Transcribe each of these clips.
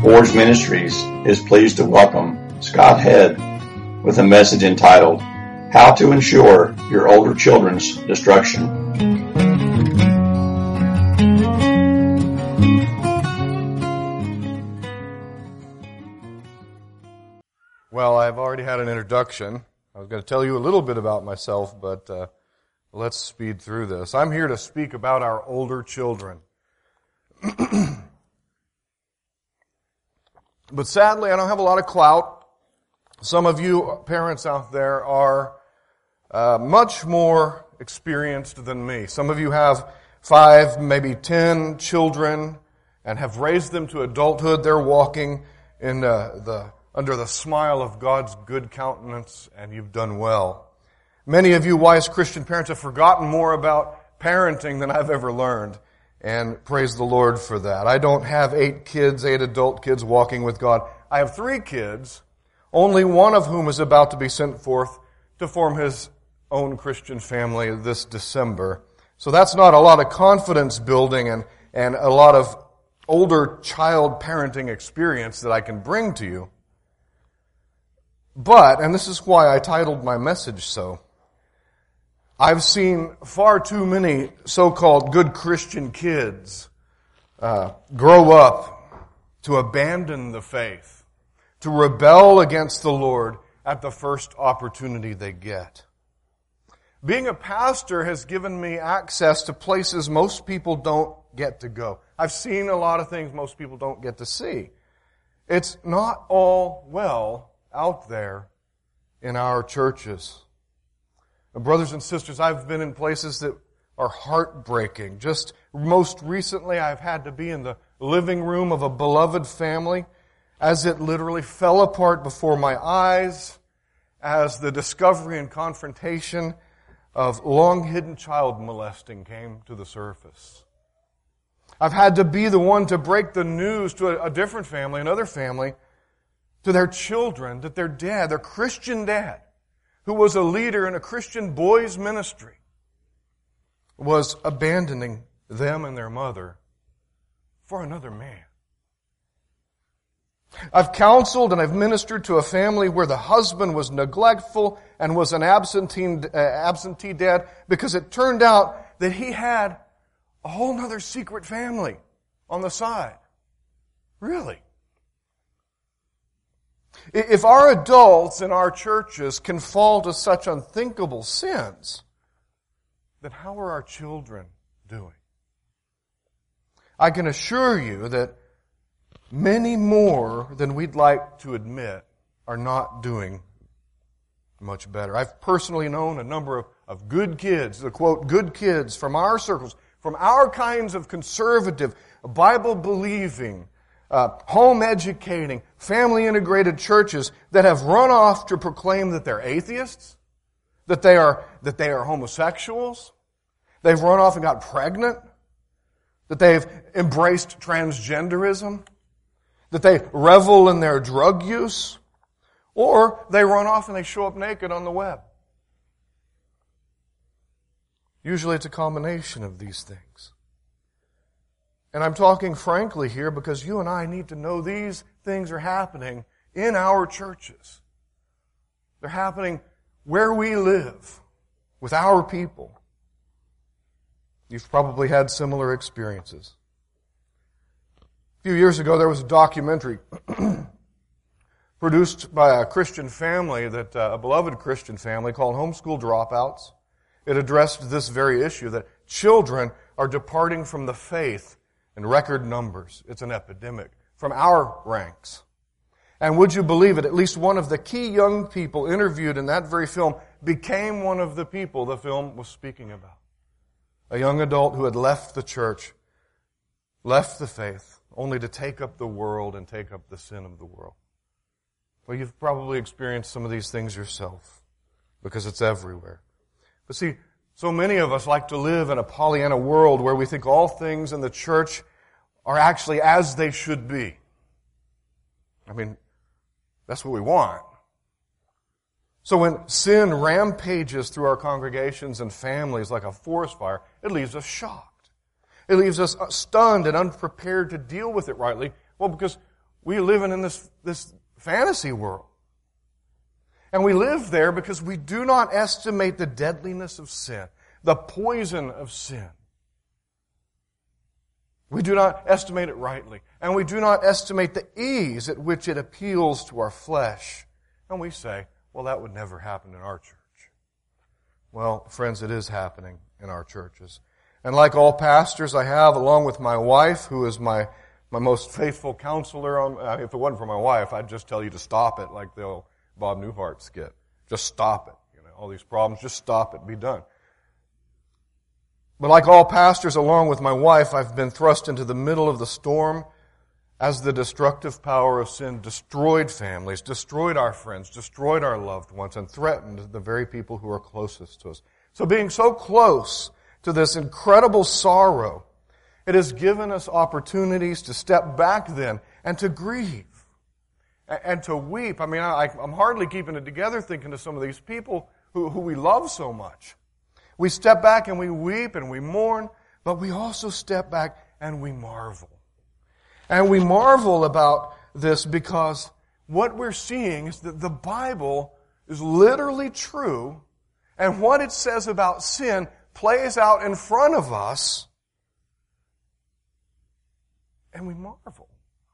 Forge Ministries is pleased to welcome Scott Head with a message entitled, How to Ensure Your Older Children's Destruction. Well, I've already had an introduction. I was going to tell you a little bit about myself, but let's speed through this. I'm here to speak about our older children. But sadly, I don't have a lot of clout. Some of you parents out there are much more experienced than me. Some of you have 5, maybe 10 children and have raised them to adulthood. They're walking in under the smile of God's good countenance, and you've done well. Many of you wise Christian parents have forgotten more about parenting than I've ever learned, and praise the Lord for that. I don't have 8 adult kids walking with God. I have 3 kids, only one of whom is about to be sent forth to form his own Christian family this December. So that's not a lot of confidence building and a lot of older child parenting experience that I can bring to you. But, and this is why I titled my message so, I've seen far too many so-called good Christian kids grow up to abandon the faith, to rebel against the Lord at the first opportunity they get. Being a pastor has given me access to places most people don't get to go. I've seen a lot of things most people don't get to see. It's not all well out there in our churches. Now, brothers and sisters, I've been in places that are heartbreaking. Just most recently, I've had to be in the living room of a beloved family as it literally fell apart before my eyes as the discovery and confrontation of long-hidden child molesting came to the surface. I've had to be the one to break the news to a different family, another family, to their children that their dad, their Christian dad, who was a leader in a Christian boys' ministry, was abandoning them and their mother for another man. I've counseled and I've ministered to a family where the husband was neglectful and was an absentee dad because it turned out that he had a whole other secret family on the side. Really? If our adults in our churches can fall to such unthinkable sins, then how are our children doing? I can assure you that many more than we'd like to admit are not doing much better. I've personally known a number of good kids, the quote, good kids from our circles, from our kinds of conservative, Bible-believing, home-educating, family-integrated churches that have run off to proclaim that they're atheists, that they are homosexuals, they've run off and got pregnant, that they've embraced transgenderism, that they revel in their drug use, or they run off and they show up naked on the web. Usually it's a combination of these things. And I'm talking frankly here because you and I need to know these things are happening in our churches. They're happening where we live, with our people. You've probably had similar experiences. A few years ago, there was a documentary produced by a Christian family, a beloved Christian family called Homeschool Dropouts. It addressed this very issue, that children are departing from the faith in record numbers. It's an epidemic from our ranks. And would you believe it, at least one of the key young people interviewed in that very film became one of the people the film was speaking about. A young adult who had left the church, left the faith, only to take up the world and take up the sin of the world. Well, you've probably experienced some of these things yourself because it's everywhere. But see, so many of us like to live in a Pollyanna world where we think all things in the church are actually as they should be. I mean, that's what we want. So when sin rampages through our congregations and families like a forest fire, it leaves us shocked. It leaves us stunned and unprepared to deal with it rightly. Well, because We live in this fantasy world. And we live there because we do not estimate the deadliness of sin, the poison of sin. We do not estimate it rightly. And we do not estimate the ease at which it appeals to our flesh. And we say, well, that would never happen in our church. Well, friends, it is happening in our churches. And like all pastors I have, along with my wife, who is my most faithful counselor, if it wasn't for my wife, I'd just tell you to stop it like the old Bob Newhart skit. Just stop it. All these problems, just stop it, be done. But like all pastors, along with my wife, I've been thrust into the middle of the storm as the destructive power of sin destroyed families, destroyed our friends, destroyed our loved ones, and threatened the very people who are closest to us. So being so close to this incredible sorrow, it has given us opportunities to step back then and to grieve and to weep. I mean, I'm hardly keeping it together thinking of some of these people who we love so much. We step back and we weep and we mourn, but we also step back and we marvel. And we marvel about this because what we're seeing is that the Bible is literally true, and what it says about sin plays out in front of us, and we marvel.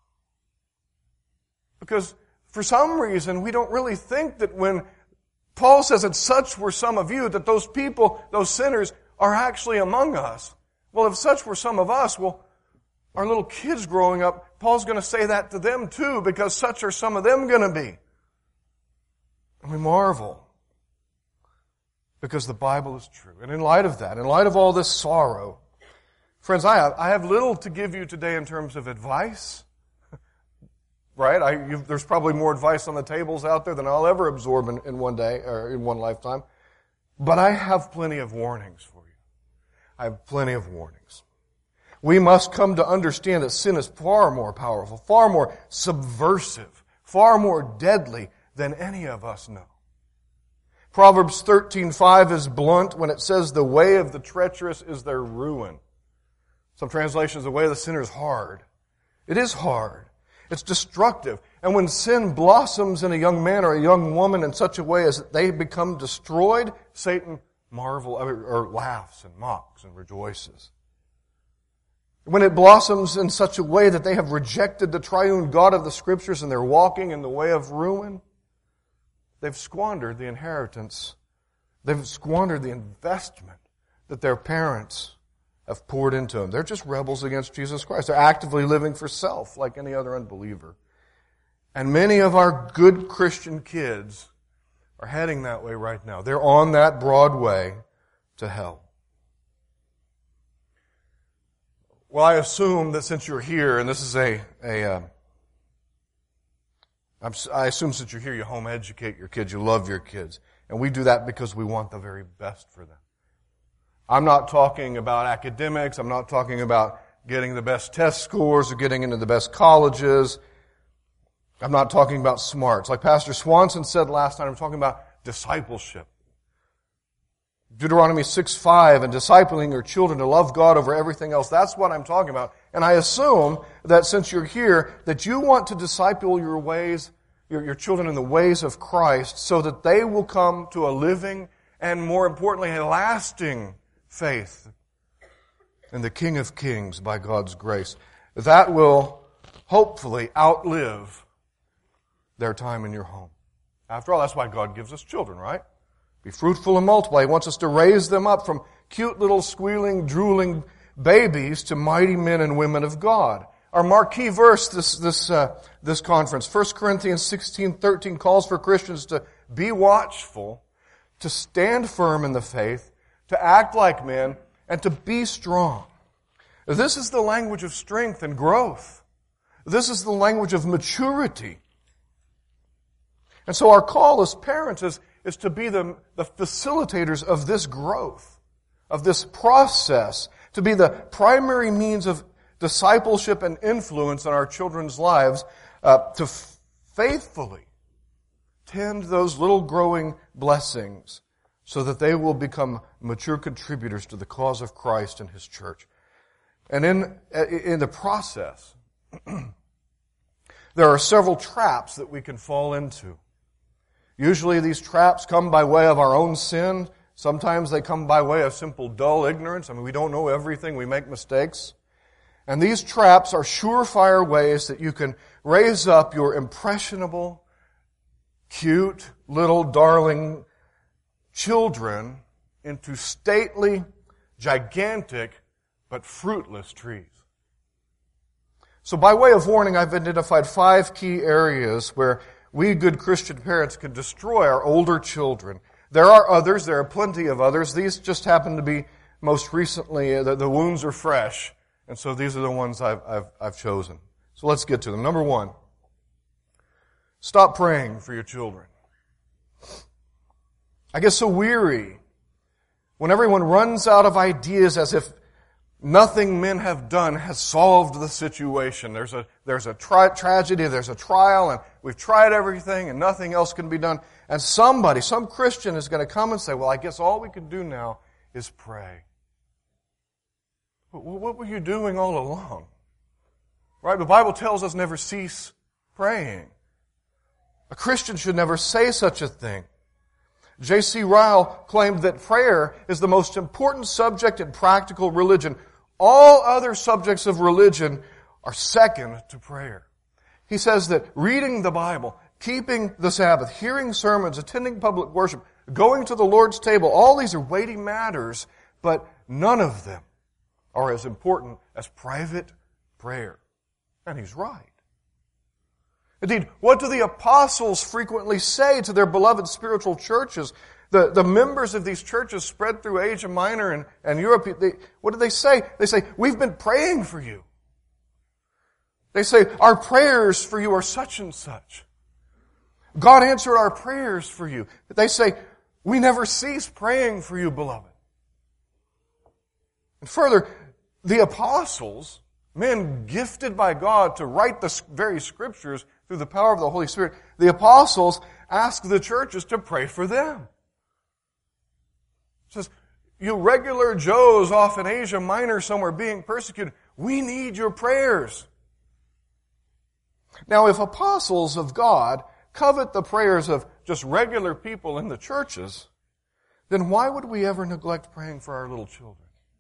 Because for some reason, we don't really think that when Paul says that such were some of you, that those people, those sinners, are actually among us. Well, if such were some of us, well, our little kids growing up, Paul's going to say that to them too, because such are some of them going to be. And we marvel, because the Bible is true. And in light of that, in light of all this sorrow, friends, I have little to give you today in terms of advice. Right? There's probably more advice on the tables out there than I'll ever absorb in one day or in one lifetime. But I have plenty of warnings for you. I have plenty of warnings. We must come to understand that sin is far more powerful, far more subversive, far more deadly than any of us know. Proverbs 13:5 is blunt when it says, the way of the treacherous is their ruin. Some translations, the way of the sinner is hard. It is hard. It's destructive. And when sin blossoms in a young man or a young woman in such a way as they become destroyed, Satan laughs and mocks and rejoices. When it blossoms in such a way that they have rejected the triune God of the Scriptures and they're walking in the way of ruin, they've squandered the inheritance. They've squandered the investment that their parents have poured into them. They're just rebels against Jesus Christ. They're actively living for self like any other unbeliever. And many of our good Christian kids are heading that way right now. They're on that broad way to hell. Well, I assume that since you're here, and this is I assume since you're here, you home educate your kids, you love your kids. And we do that because we want the very best for them. I'm not talking about academics. I'm not talking about getting the best test scores or getting into the best colleges. I'm not talking about smarts. Like Pastor Swanson said last night, I'm talking about discipleship. Deuteronomy 6:5 and discipling your children to love God over everything else. That's what I'm talking about. And I assume that since you're here, that you want to disciple your children in the ways of Christ so that they will come to a living and, more importantly, a lasting faith in the King of Kings by God's grace. That will hopefully outlive their time in your home. After all, that's why God gives us children, right? Be fruitful and multiply. He wants us to raise them up from cute little squealing, drooling babies to mighty men and women of God. Our marquee verse this conference, 1 Corinthians 16:13, calls for Christians to be watchful, to stand firm in the faith, to act like men, and to be strong. This is the language of strength and growth. This is the language of maturity. And so our call as parents is to be the facilitators of this growth, of this process, to be the primary means of discipleship and influence in our children's lives, to faithfully tend those little growing blessings so that they will become mature contributors to the cause of Christ and His church. And in the process, there are several traps that we can fall into. Usually these traps come by way of our own sin. Sometimes they come by way of simple dull ignorance. I mean, we don't know everything. We make mistakes. And these traps are surefire ways that you can raise up your impressionable, cute, little darling children into stately, gigantic, but fruitless trees. So by way of warning, I've identified 5 key areas where we good Christian parents can destroy our older children. There are others. There are plenty of others. These just happen to be most recently, the wounds are fresh. And so these are the ones I've chosen. So let's get to them. Number 1, stop praying for your children. I get so weary when everyone runs out of ideas as if nothing men have done has solved the situation. There's a tragedy, there's a trial, and we've tried everything and nothing else can be done. And some Christian is going to come and say, well, I guess all we can do now is pray. What were you doing all along? Right? The Bible tells us never cease praying. A Christian should never say such a thing. J.C. Ryle claimed that prayer is the most important subject in practical religion. All other subjects of religion are second to prayer. He says that reading the Bible, keeping the Sabbath, hearing sermons, attending public worship, going to the Lord's table, all these are weighty matters, but none of them are as important as private prayer. And he's right. Indeed, what do the apostles frequently say to their beloved spiritual churches? The members of these churches spread through Asia Minor and Europe, what do they say? They say, we've been praying for you. They say, our prayers for you are such and such. God answered our prayers for you. They say, we never cease praying for you, beloved. And further, the apostles, men gifted by God to write the very Scriptures through the power of the Holy Spirit, the apostles ask the churches to pray for them. It says, you regular Joes off in Asia Minor somewhere being persecuted, we need your prayers. Now, if apostles of God covet the prayers of just regular people in the churches, then why would we ever neglect praying for our little children?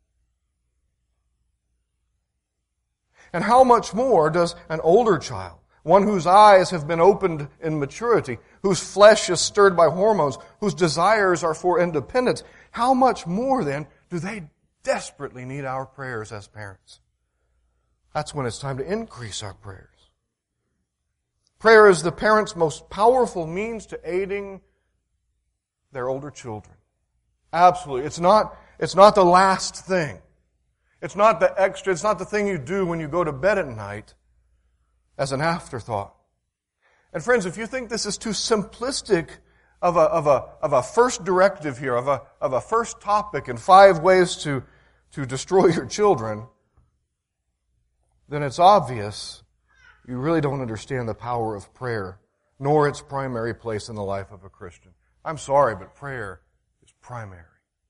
And how much more does an older child, one whose eyes have been opened in maturity, whose flesh is stirred by hormones, whose desires are for independence, how much more then do they desperately need our prayers as parents? That's when it's time to increase our prayers. Prayer is the parent's most powerful means to aiding their older children. Absolutely. It's not the last thing. It's not the extra, it's not the thing you do when you go to bed at night as an afterthought. And friends, if you think this is too simplistic of a first directive here, of a first topic and 5 ways to destroy your children, then it's obvious you really don't understand the power of prayer, nor its primary place in the life of a Christian. I'm sorry, but prayer is primary.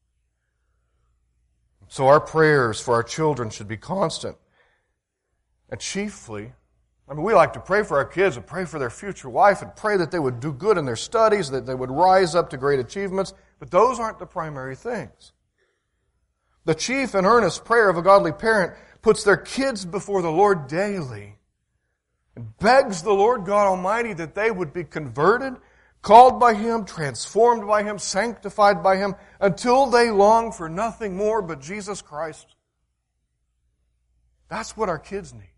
So our prayers for our children should be constant. And chiefly, we like to pray for our kids and pray for their future life and pray that they would do good in their studies, that they would rise up to great achievements, but those aren't the primary things. The chief and earnest prayer of a godly parent puts their kids before the Lord daily and begs the Lord God Almighty that they would be converted, called by Him, transformed by Him, sanctified by Him, until they long for nothing more but Jesus Christ. That's what our kids need.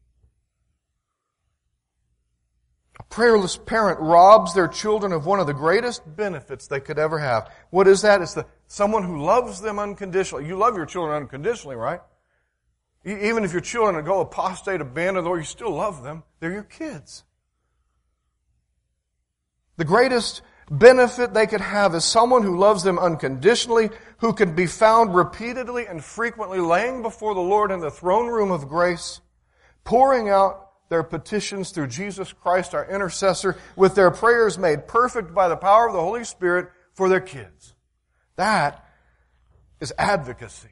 A prayerless parent robs their children of one of the greatest benefits they could ever have. What is that? It's someone who loves them unconditionally. You love your children unconditionally, right? Even if your children go apostate, abandon the Lord, you still love them. They're your kids. The greatest benefit they could have is someone who loves them unconditionally, who can be found repeatedly and frequently laying before the Lord in the throne room of grace, pouring out their petitions through Jesus Christ, our intercessor, with their prayers made perfect by the power of the Holy Spirit for their kids. That is advocacy.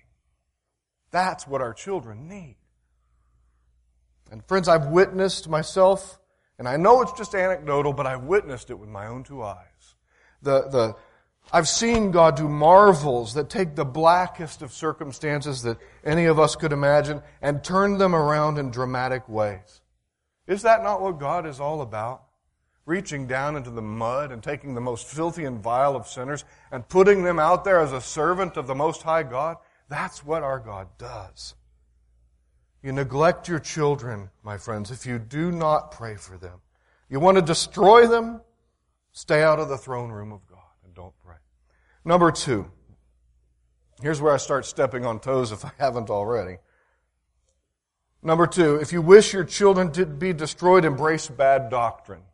That's what our children need. And friends, I've witnessed myself And I know it's just anecdotal, but I've witnessed it with my own two eyes. I've seen God do marvels that take the blackest of circumstances that any of us could imagine and turn them around in dramatic ways. Is that not what God is all about? Reaching down into the mud and taking the most filthy and vile of sinners and putting them out there as a servant of the Most High God? That's what our God does. You neglect your children, my friends, if you do not pray for them. You want to destroy them? Stay out of the throne room of God and don't pray. Number 2. Here's where I start stepping on toes if I haven't already. Number 2, if you wish your children to be destroyed, embrace bad doctrine.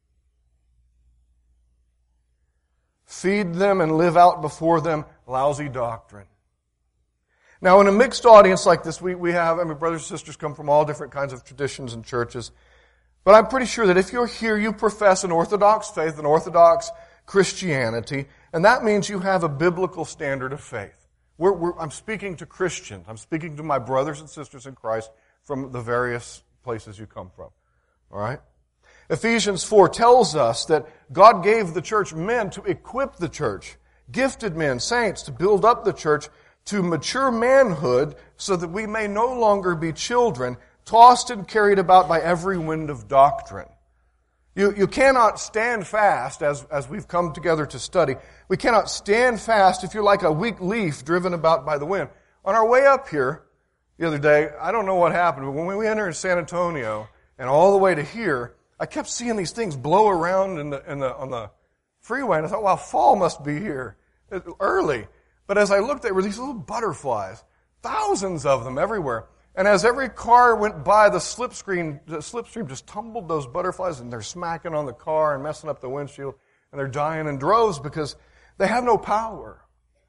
Feed them and live out before them lousy doctrine. Now, in a mixed audience like this, we have, brothers and sisters come from all different kinds of traditions and churches. But I'm pretty sure that if you're here, you profess an Orthodox faith, an Orthodox Christianity, and that means you have a biblical standard of faith. I'm speaking to Christians. I'm speaking to my brothers and sisters in Christ from the various places you come from. All right? Ephesians 4 tells us that God gave the church men to equip the church, gifted men, saints, to build up the church to mature manhood so that we may no longer be children, tossed and carried about by every wind of doctrine. You cannot stand fast, as we've come together to study. We cannot stand fast if you're like a weak leaf driven about by the wind. On our way up here the other day, I don't know what happened, but when we entered San Antonio and all the way to here, I kept seeing these things blow around on the freeway, and I thought, wow, fall must be here early. But as I looked, there were these little butterflies, thousands of them everywhere. And as every car went by, the slipstream just tumbled those butterflies, and they're smacking on the car and messing up the windshield, and they're dying in droves because they have no power.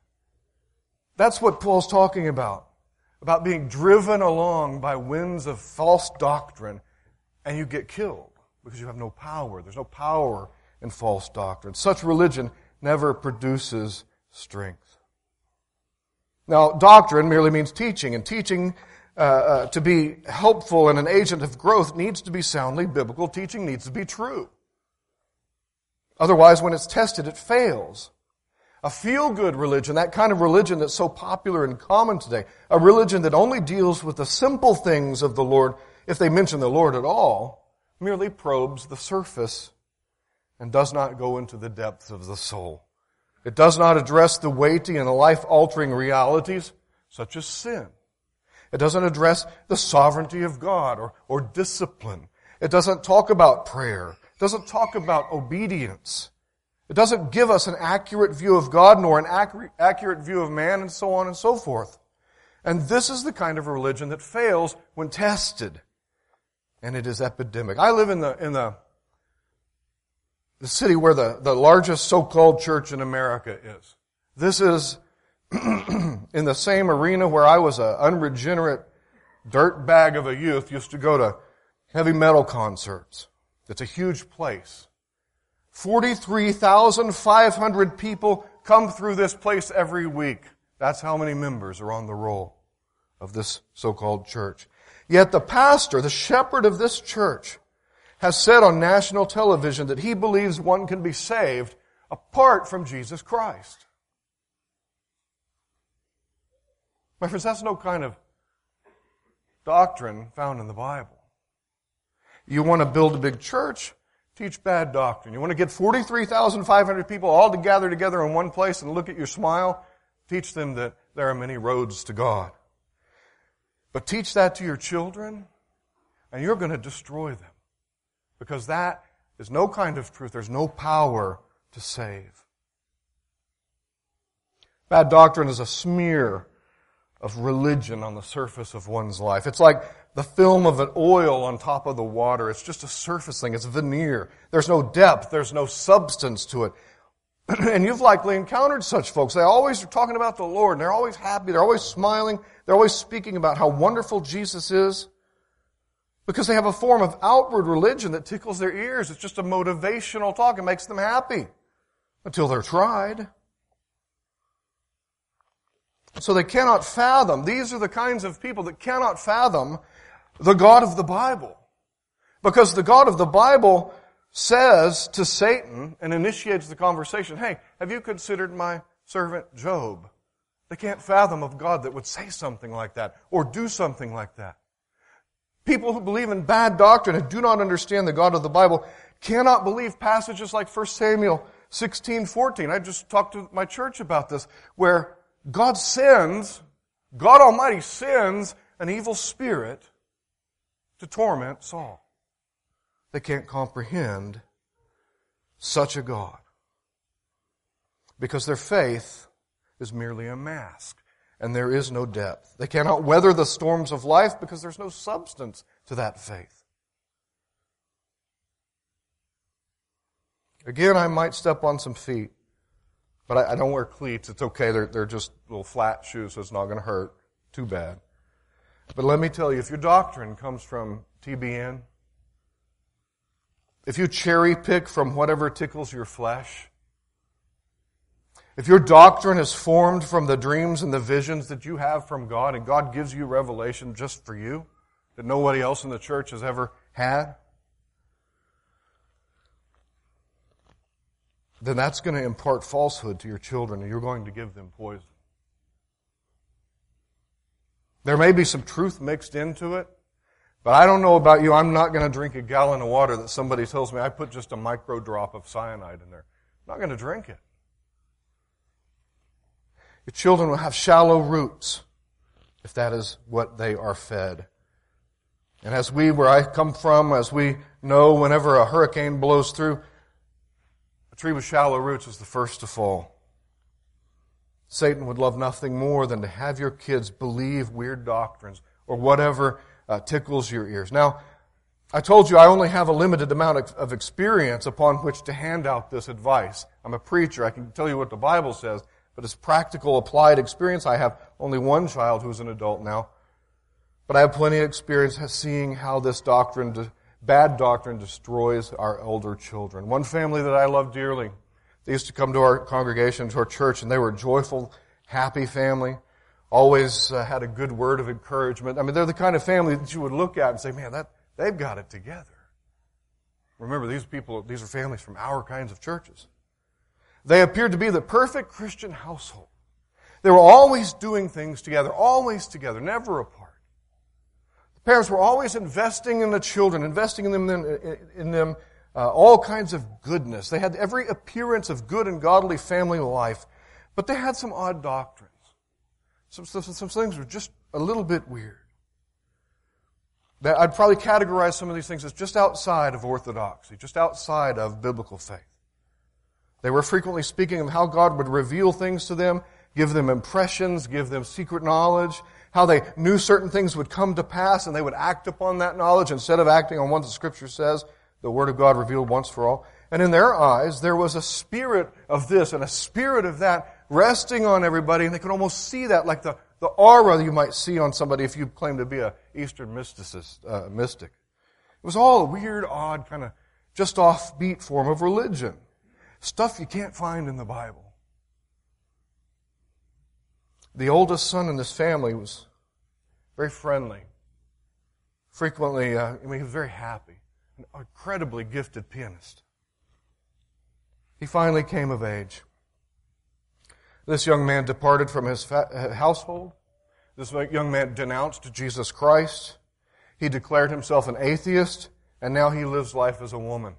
That's what Paul's talking about being driven along by winds of false doctrine, and you get killed because you have no power. There's no power in false doctrine. Such religion never produces strength. Now, doctrine merely means teaching, and teaching to be helpful and an agent of growth needs to be soundly biblical. Teaching needs to be true. Otherwise, when it's tested, it fails. A feel-good religion, that kind of religion that's so popular and common today, a religion that only deals with the simple things of the Lord, if they mention the Lord at all, merely probes the surface and does not go into the depths of the soul. It does not address the weighty and life-altering realities, such as sin. It doesn't address the sovereignty of God or discipline. It doesn't talk about prayer. It doesn't talk about obedience. It doesn't give us an accurate view of God nor an accurate view of man, and so on and so forth. And this is the kind of religion that fails when tested. And it is epidemic. I live in the city where the largest so-called church in America is. This is in the same arena where I was an unregenerate dirtbag of a youth, used to go to heavy metal concerts. It's a huge place. 43,500 people come through this place every week. That's how many members are on the roll of this so-called church. Yet the pastor, the shepherd of this church, has said on national television that he believes one can be saved apart from Jesus Christ. My friends, that's no kind of doctrine found in the Bible. You want to build a big church? Teach bad doctrine. You want to get 43,500 people all to gather together in one place and look at your smile? Teach them that there are many roads to God. But teach that to your children, and you're going to destroy them. Because that is no kind of truth. There's no power to save. Bad doctrine is a smear of religion on the surface of one's life. It's like the film of an oil on top of the water. It's just a surface thing. It's veneer. There's no depth. There's no substance to it. And you've likely encountered such folks. They always are talking about the Lord, and they're always happy. They're always smiling. They're always speaking about how wonderful Jesus is. Because they have a form of outward religion that tickles their ears. It's just a motivational talk. It makes them happy. Until they're tried. So they cannot fathom. These are the kinds of people that cannot fathom the God of the Bible. Because the God of the Bible says to Satan and initiates the conversation, hey, have you considered my servant Job? They can't fathom of God that would say something like that or do something like that. People who believe in bad doctrine and do not understand the God of the Bible cannot believe passages like 1 Samuel 16:14. I just talked to my church about this, where God Almighty sends an evil spirit to torment Saul. They can't comprehend such a God because their faith is merely a mask and there is no depth. They cannot weather the storms of life because there's no substance to that faith. Again, I might step on some feet, but I don't wear cleats. It's okay. They're just little flat shoes, so it's not going to hurt too bad. But let me tell you, if your doctrine comes from TBN, if you cherry pick from whatever tickles your flesh, if your doctrine is formed from the dreams and the visions that you have from God, and God gives you revelation just for you, that nobody else in the church has ever had, then that's going to impart falsehood to your children, and you're going to give them poison. There may be some truth mixed into it, but I don't know about you. I'm not going to drink a gallon of water that somebody tells me I put just a micro drop of cyanide in there. I'm not going to drink it. Your children will have shallow roots if that is what they are fed. And where I come from, as we know, whenever a hurricane blows through, a tree with shallow roots is the first to fall. Satan would love nothing more than to have your kids believe weird doctrines or whatever tickles your ears. Now, I told you I only have a limited amount of experience upon which to hand out this advice. I'm a preacher. I can tell you what the Bible says, but it's practical, applied experience. I have only one child who's an adult now, but I have plenty of experience seeing how this bad doctrine destroys our older children. One family that I love dearly, they used to come to our congregation, to our church, and they were a joyful, happy family. Always had a good word of encouragement. I mean, they're the kind of family that you would look at and say, man, they've got it together. Remember, these are families from our kinds of churches. They appeared to be the perfect Christian household. They were always doing things together, never apart. The parents were always investing in the children, investing in them all kinds of goodness. They had every appearance of good and godly family life, but they had some odd doctrines. Some things were just a little bit weird. I'd probably categorize some of these things as just outside of orthodoxy, just outside of biblical faith. They were frequently speaking of how God would reveal things to them, give them impressions, give them secret knowledge, how they knew certain things would come to pass and they would act upon that knowledge instead of acting on what the Scripture says, the Word of God revealed once for all. And in their eyes, there was a spirit of this and a spirit of that resting on everybody, and they could almost see that, like the aura you might see on somebody if you claim to be a Eastern mystic. It was all a weird, odd, kind of just offbeat form of religion. Stuff you can't find in the Bible. The oldest son in this family was very friendly. Frequently, he was very happy. An incredibly gifted pianist. He finally came of age. This young man departed from his household. This young man denounced Jesus Christ. He declared himself an atheist, and now he lives life as a woman.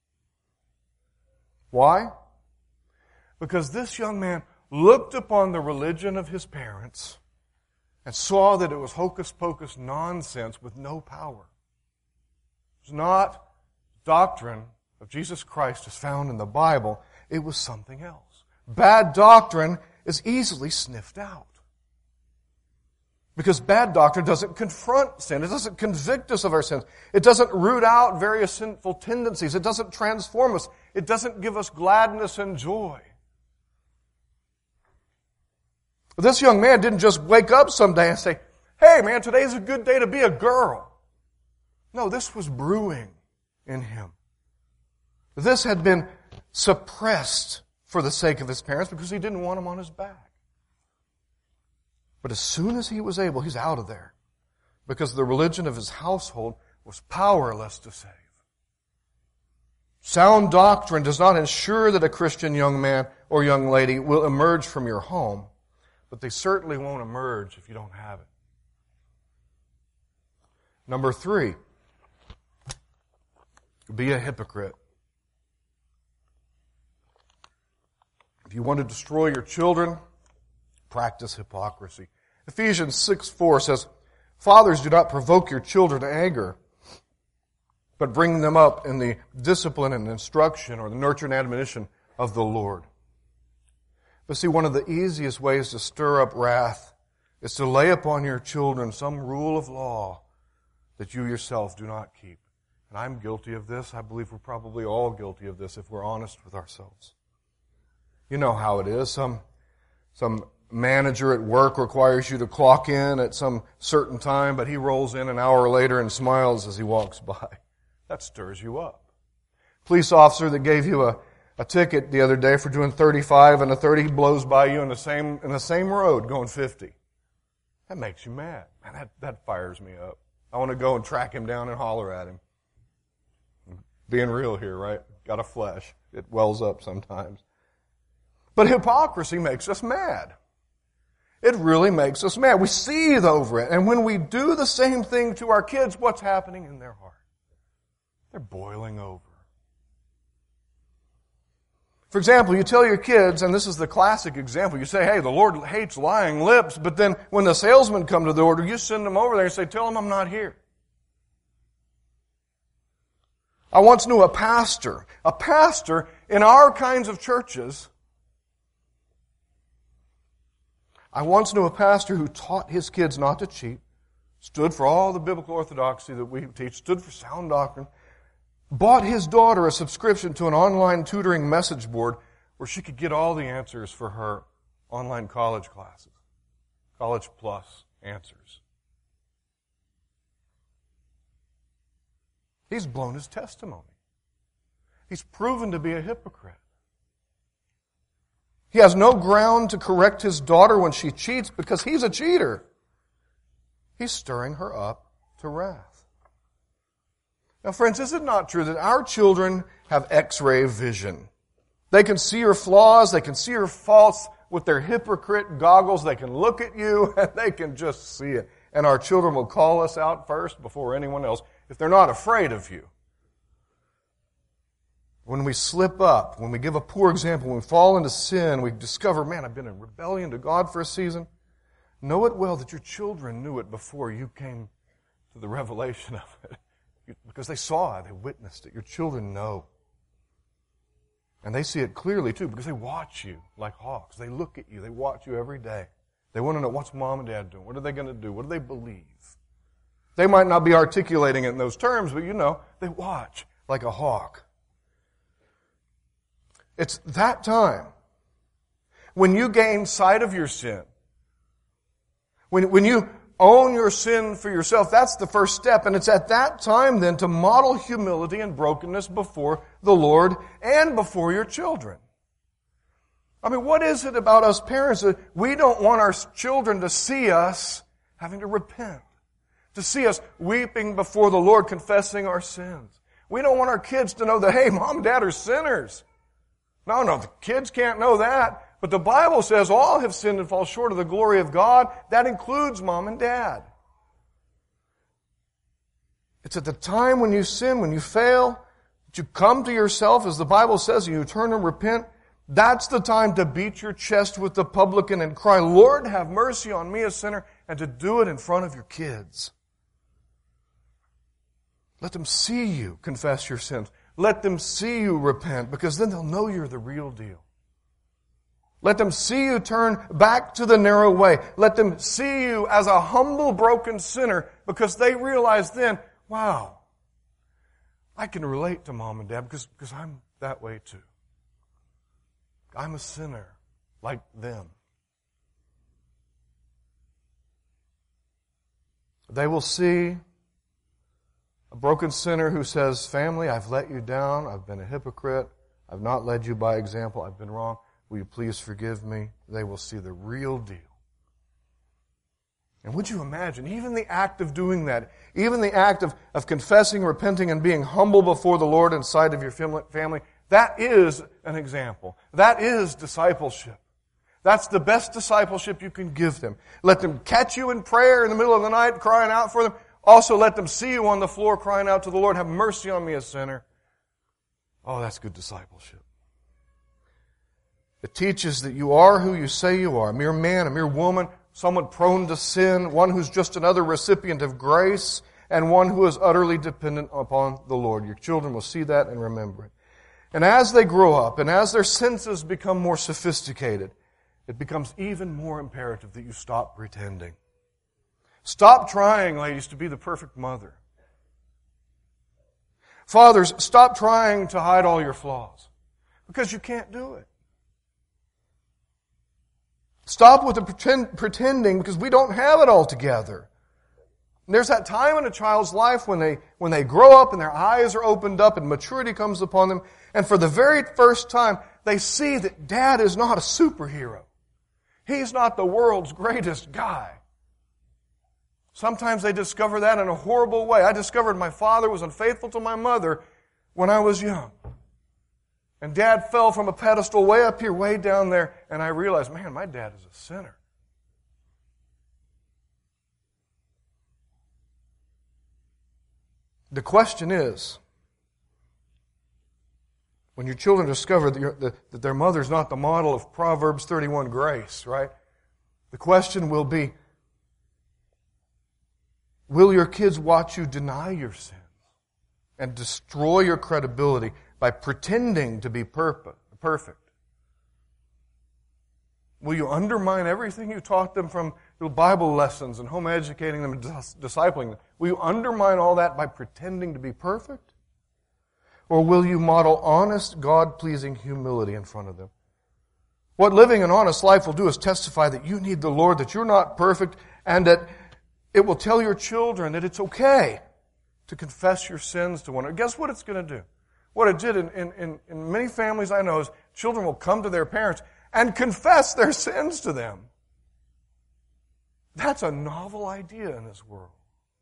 Why? Because this young man looked upon the religion of his parents and saw that it was hocus-pocus nonsense with no power. It was not doctrine of Jesus Christ as found in the Bible. It was something else. Bad doctrine is easily sniffed out. Because bad doctrine doesn't confront sin. It doesn't convict us of our sins. It doesn't root out various sinful tendencies. It doesn't transform us. It doesn't give us gladness and joy. But this young man didn't just wake up someday and say, hey man, today's a good day to be a girl. No, this was brewing in him. This had been suppressed for the sake of his parents because he didn't want him on his back. But as soon as he was able, he's out of there. Because the religion of his household was powerless to save. Sound doctrine does not ensure that a Christian young man or young lady will emerge from your home, but they certainly won't emerge if you don't have it. Number 3, be a hypocrite. If you want to destroy your children, practice hypocrisy. Ephesians 6:4 says, "Fathers, do not provoke your children to anger, but bring them up in the discipline and instruction or the nurture and admonition of the Lord." But see, one of the easiest ways to stir up wrath is to lay upon your children some rule of law that you yourself do not keep. And I'm guilty of this. I believe we're probably all guilty of this if we're honest with ourselves. You know how it is. Some manager at work requires you to clock in at some certain time, but he rolls in an hour later and smiles as he walks by. That stirs you up. Police officer that gave you a ticket the other day for doing 35 and a 30, he blows by you in the same road going 50. That makes you mad. Man, that fires me up. I want to go and track him down and holler at him. Being real here, right? Got a flesh. It wells up sometimes. But hypocrisy makes us mad. It really makes us mad. We seethe over it. And when we do the same thing to our kids, what's happening in their heart? They're boiling over. For example, you tell your kids, and this is the classic example, you say, hey, the Lord hates lying lips, but then when the salesmen come to the order, you send them over there and say, tell them I'm not here. I once knew a pastor in our kinds of churches. I once knew a pastor who taught his kids not to cheat, stood for all the biblical orthodoxy that we teach, stood for sound doctrine, bought his daughter a subscription to an online tutoring message board where she could get all the answers for her online college classes. College Plus answers. He's blown his testimony. He's proven to be a hypocrite. He has no ground to correct his daughter when she cheats because he's a cheater. He's stirring her up to wrath. Now, friends, is it not true that our children have X-ray vision? They can see your flaws, they can see your faults with their hypocrite goggles. They can look at you and they can just see it. And our children will call us out first before anyone else if they're not afraid of you. When we slip up, when we give a poor example, when we fall into sin, we discover, man, I've been in rebellion to God for a season. Know it well that your children knew it before you came to the revelation of it. Because they saw it, they witnessed it. Your children know. And they see it clearly too because they watch you like hawks. They look at you, they watch you every day. They want to know, what's mom and dad doing? What are they going to do? What do they believe? They might not be articulating it in those terms, but you know, they watch like a hawk. It's that time when you gain sight of your sin, when you own your sin for yourself, that's the first step. And it's at that time then to model humility and brokenness before the Lord and before your children. I mean, what is it about us parents that we don't want our children to see us having to repent? To see us weeping before the Lord, confessing our sins. We don't want our kids to know that, hey, mom and dad are sinners. No, the kids can't know that. But the Bible says all have sinned and fall short of the glory of God. That includes mom and dad. It's at the time when you sin, when you fail, that you come to yourself, as the Bible says, and you turn and repent. That's the time to beat your chest with the publican and cry, Lord, have mercy on me, a sinner, and to do it in front of your kids. Let them see you confess your sins. Let them see you repent, because then they'll know you're the real deal. Let them see you turn back to the narrow way. Let them see you as a humble, broken sinner, because they realize then, wow, I can relate to mom and dad because I'm that way too. I'm a sinner like them. They will see a broken sinner who says, family, I've let you down. I've been a hypocrite. I've not led you by example. I've been wrong. Will you please forgive me? They will see the real deal. And would you imagine, even the act of doing that, even the act of confessing, repenting, and being humble before the Lord in sight of your family, that is an example. That is discipleship. That's the best discipleship you can give them. Let them catch you in prayer in the middle of the night, crying out for them. Also let them see you on the floor crying out to the Lord, have mercy on me, a sinner. Oh, that's good discipleship. It teaches that you are who you say you are, a mere man, a mere woman, someone prone to sin, one who's just another recipient of grace, and one who is utterly dependent upon the Lord. Your children will see that and remember it. And as they grow up, and as their senses become more sophisticated, it becomes even more imperative that you stop pretending. Stop trying, ladies, to be the perfect mother. Fathers, stop trying to hide all your flaws, because you can't do it. Stop with the pretending, because we don't have it all together. And there's that time in a child's life when they grow up and their eyes are opened up and maturity comes upon them, and for the very first time they see that Dad is not a superhero. He's not the world's greatest guy. Sometimes they discover that in a horrible way. I discovered my father was unfaithful to my mother when I was young. And Dad fell from a pedestal way up here, way down there, and I realized, man, my dad is a sinner. The question is, when your children discover that their mother's not the model of Proverbs 31 grace, right? The question will be, will your kids watch you deny your sins and destroy your credibility by pretending to be perfect? Will you undermine everything you taught them from Bible lessons and home educating them and discipling them? Will you undermine all that by pretending to be perfect? Or will you model honest, God-pleasing humility in front of them? What living an honest life will do is testify that you need the Lord, that you're not perfect, and that it will tell your children that it's okay to confess your sins to one another. Guess what it's going to do? What it did in many families I know is children will come to their parents and confess their sins to them. That's a novel idea in this world.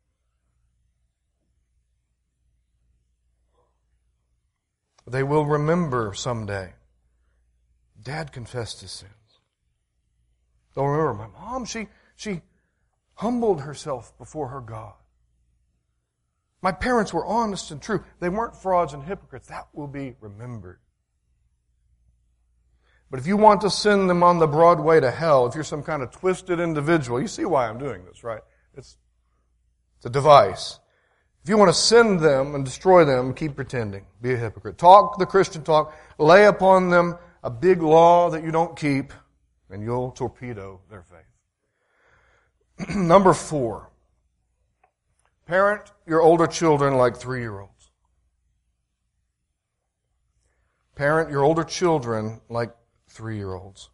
They will remember someday, Dad confessed his sins. They'll remember, my mom, she humbled herself before her God. My parents were honest and true. They weren't frauds and hypocrites. That will be remembered. But if you want to send them on the broad way to hell, if you're some kind of twisted individual, you see why I'm doing this, right? It's a device. If you want to send them and destroy them, keep pretending. Be a hypocrite. Talk the Christian talk. Lay upon them a big law that you don't keep, and you'll torpedo their faith. Number 4. Parent your older children like 3-year-olds. Parent your older children like 3-year-olds.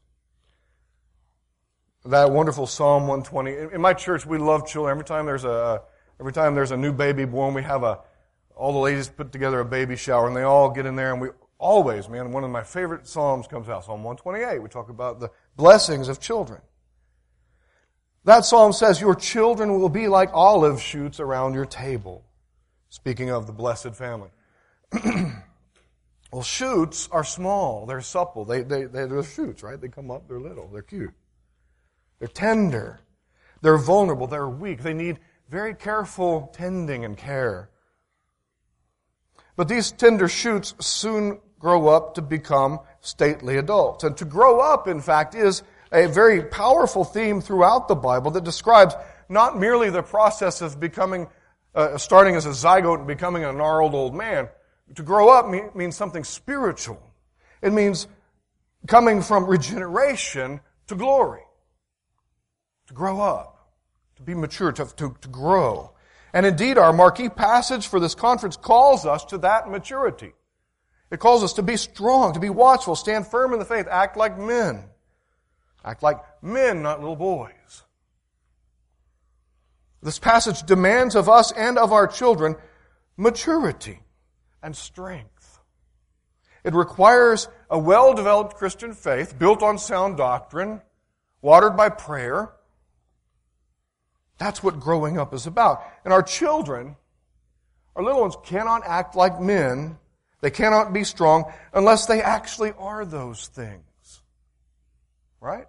That wonderful Psalm 120. In my church, we love children. Every time there's a new baby born, we have all the ladies put together a baby shower, and they all get in there, and we always, man, one of my favorite Psalms comes out, Psalm 128. We talk about the blessings of children. That Psalm says, your children will be like olive shoots around your table. Speaking of the blessed family. Well, shoots are small. They're supple. They're shoots, right? They come up, they're little, they're cute. They're tender. They're vulnerable. They're weak. They need very careful tending and care. But these tender shoots soon grow up to become stately adults. And to grow up, in fact, is a very powerful theme throughout the Bible that describes not merely the process of becoming, starting as a zygote and becoming a gnarled old man. To grow up means something spiritual. It means coming from regeneration to glory. To grow up, to be mature, to grow. And indeed, our marquee passage for this conference calls us to that maturity. It calls us to be strong, to be watchful, stand firm in the faith, act like men. Act like men, not little boys. This passage demands of us and of our children maturity and strength. It requires a well-developed Christian faith built on sound doctrine, watered by prayer, That's what growing up is about. And our children, our little ones, cannot act like men. They cannot be strong unless they actually are those things. Right?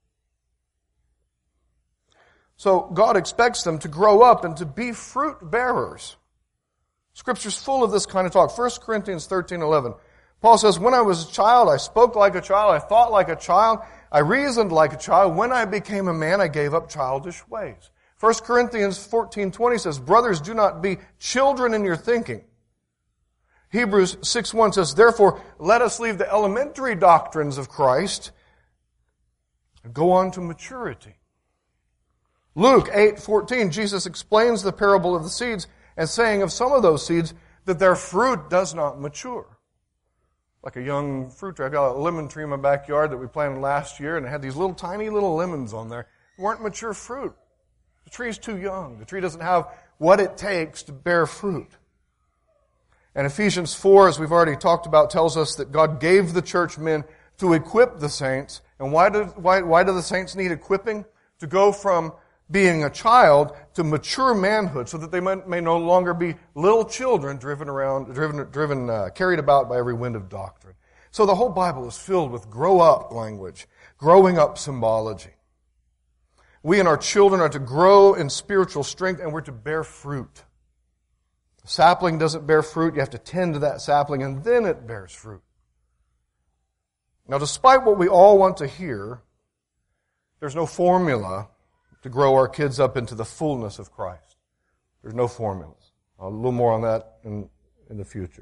So God expects them to grow up and to be fruit bearers. Scripture's full of this kind of talk. 1 Corinthians 13:11. Paul says, when I was a child, I spoke like a child, I thought like a child, I reasoned like a child. When I became a man, I gave up childish ways. 1 Corinthians 14:20 says, brothers, do not be children in your thinking. Hebrews 6:1 says, therefore, let us leave the elementary doctrines of Christ and go on to maturity. Luke 8:14, Jesus explains the parable of the seeds and saying of some of those seeds that their fruit does not mature. Like a young fruit tree. I've got a lemon tree in my backyard that we planted last year, and it had these little tiny little lemons on there. They weren't mature fruit. The tree's too young. The tree doesn't have what it takes to bear fruit. And Ephesians 4, as we've already talked about, tells us that God gave the church men to equip the saints. And why do the saints need equipping? To go from being a child to mature manhood, so that they may no longer be little children carried about by every wind of doctrine. So the whole Bible is filled with grow up language, growing up symbology. We and our children are to grow in spiritual strength, and we're to bear fruit. The sapling doesn't bear fruit. You have to tend to that sapling, and then it bears fruit. Now, despite what we all want to hear, there's no formula to grow our kids up into the fullness of Christ. There's no formulas. A little more on that in the future.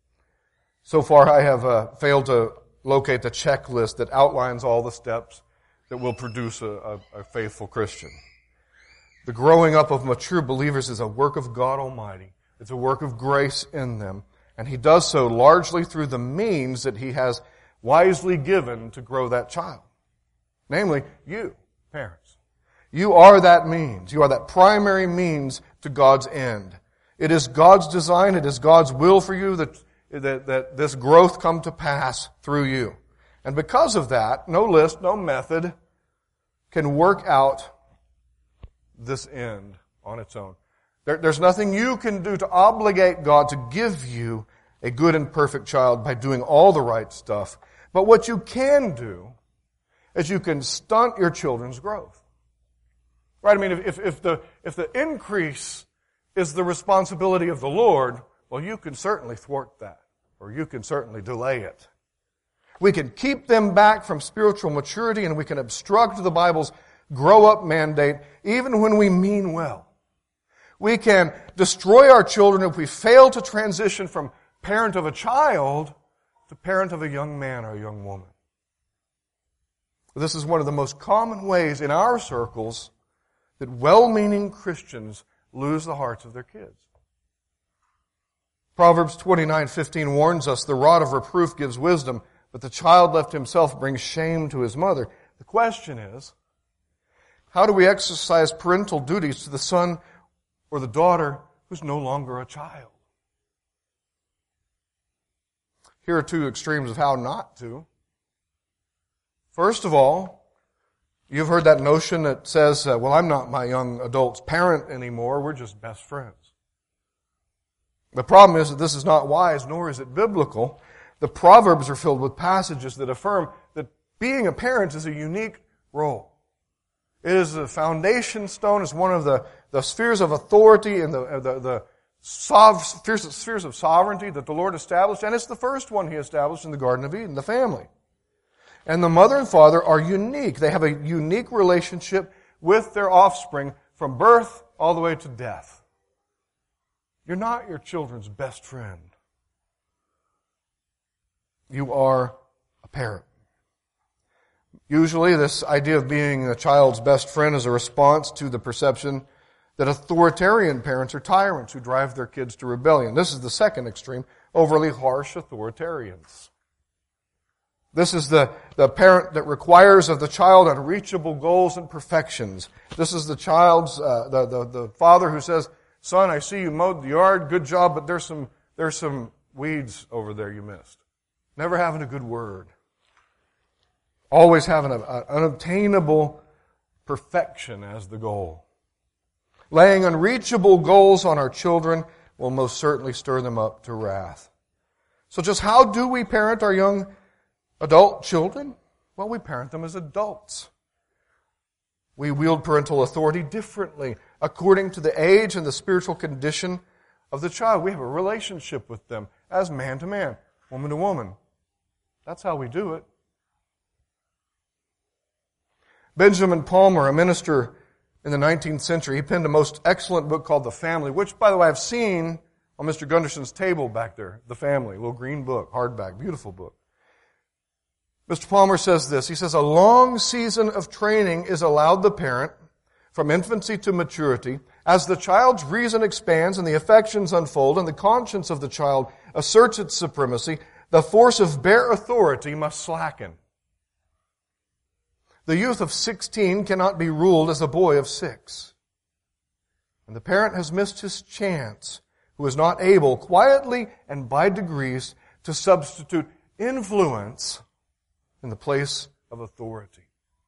So far, I have failed to locate the checklist that outlines all the steps that will produce a faithful Christian. The growing up of mature believers is a work of God Almighty. It's a work of grace in them. And He does so largely through the means that He has wisely given to grow that child. Namely, you, parents. You are that means. You are that primary means to God's end. It is God's design, it is God's will for you that this growth come to pass through you. And because of that, no list, no method can work out this end on its own. There's nothing you can do to obligate God to give you a good and perfect child by doing all the right stuff. But what you can do is you can stunt your children's growth. Right? I mean, if the increase is the responsibility of the Lord, well, you can certainly thwart that, or you can certainly delay it. We can keep them back from spiritual maturity, and we can obstruct the Bible's grow-up mandate even when we mean well. We can destroy our children if we fail to transition from parent of a child to parent of a young man or a young woman. This is one of the most common ways in our circles that well-meaning Christians lose the hearts of their kids. Proverbs 29:15 warns us, the rod of reproof gives wisdom, but the child left himself brings shame to his mother. The question is, how do we exercise parental duties to the son or the daughter who's no longer a child? Here are two extremes of how not to. First of all, you've heard that notion that says, well, I'm not my young adult's parent anymore, we're just best friends. The problem is that this is not wise, nor is it biblical. The Proverbs are filled with passages that affirm that being a parent is a unique role. It is a foundation stone, it's one of the spheres of authority and the spheres of sovereignty that the Lord established, and it's the first one He established in the Garden of Eden, the family. And the mother and father are unique. They have a unique relationship with their offspring from birth all the way to death. You're not your children's best friend. You are a parent. Usually this idea of being a child's best friend is a response to the perception that authoritarian parents are tyrants who drive their kids to rebellion. This is the second extreme, overly harsh authoritarians. This is the parent that requires of the child unreachable goals and perfections. This is the child's, the father who says, son, I see you mowed the yard, good job, but there's some weeds over there you missed. Never having a good word. Always having an unobtainable perfection as the goal. Laying unreachable goals on our children will most certainly stir them up to wrath. So just how do we parent our young adult children? Well, we parent them as adults. We wield parental authority differently according to the age and the spiritual condition of the child. We have a relationship with them as man to man, woman to woman. That's how we do it. Benjamin Palmer, a minister in the 19th century, he penned a most excellent book called The Family, which, by the way, I've seen on Mr. Gunderson's table back there. The Family, little green book, hardback, beautiful book. Mr. Palmer says this. He says, a long season of training is allowed the parent from infancy to maturity. As the child's reason expands and the affections unfold and the conscience of the child asserts its supremacy, the force of bare authority must slacken. The youth of 16 cannot be ruled as a boy of 6. And the parent has missed his chance, who is not able, quietly and by degrees, to substitute influence in the place of authority.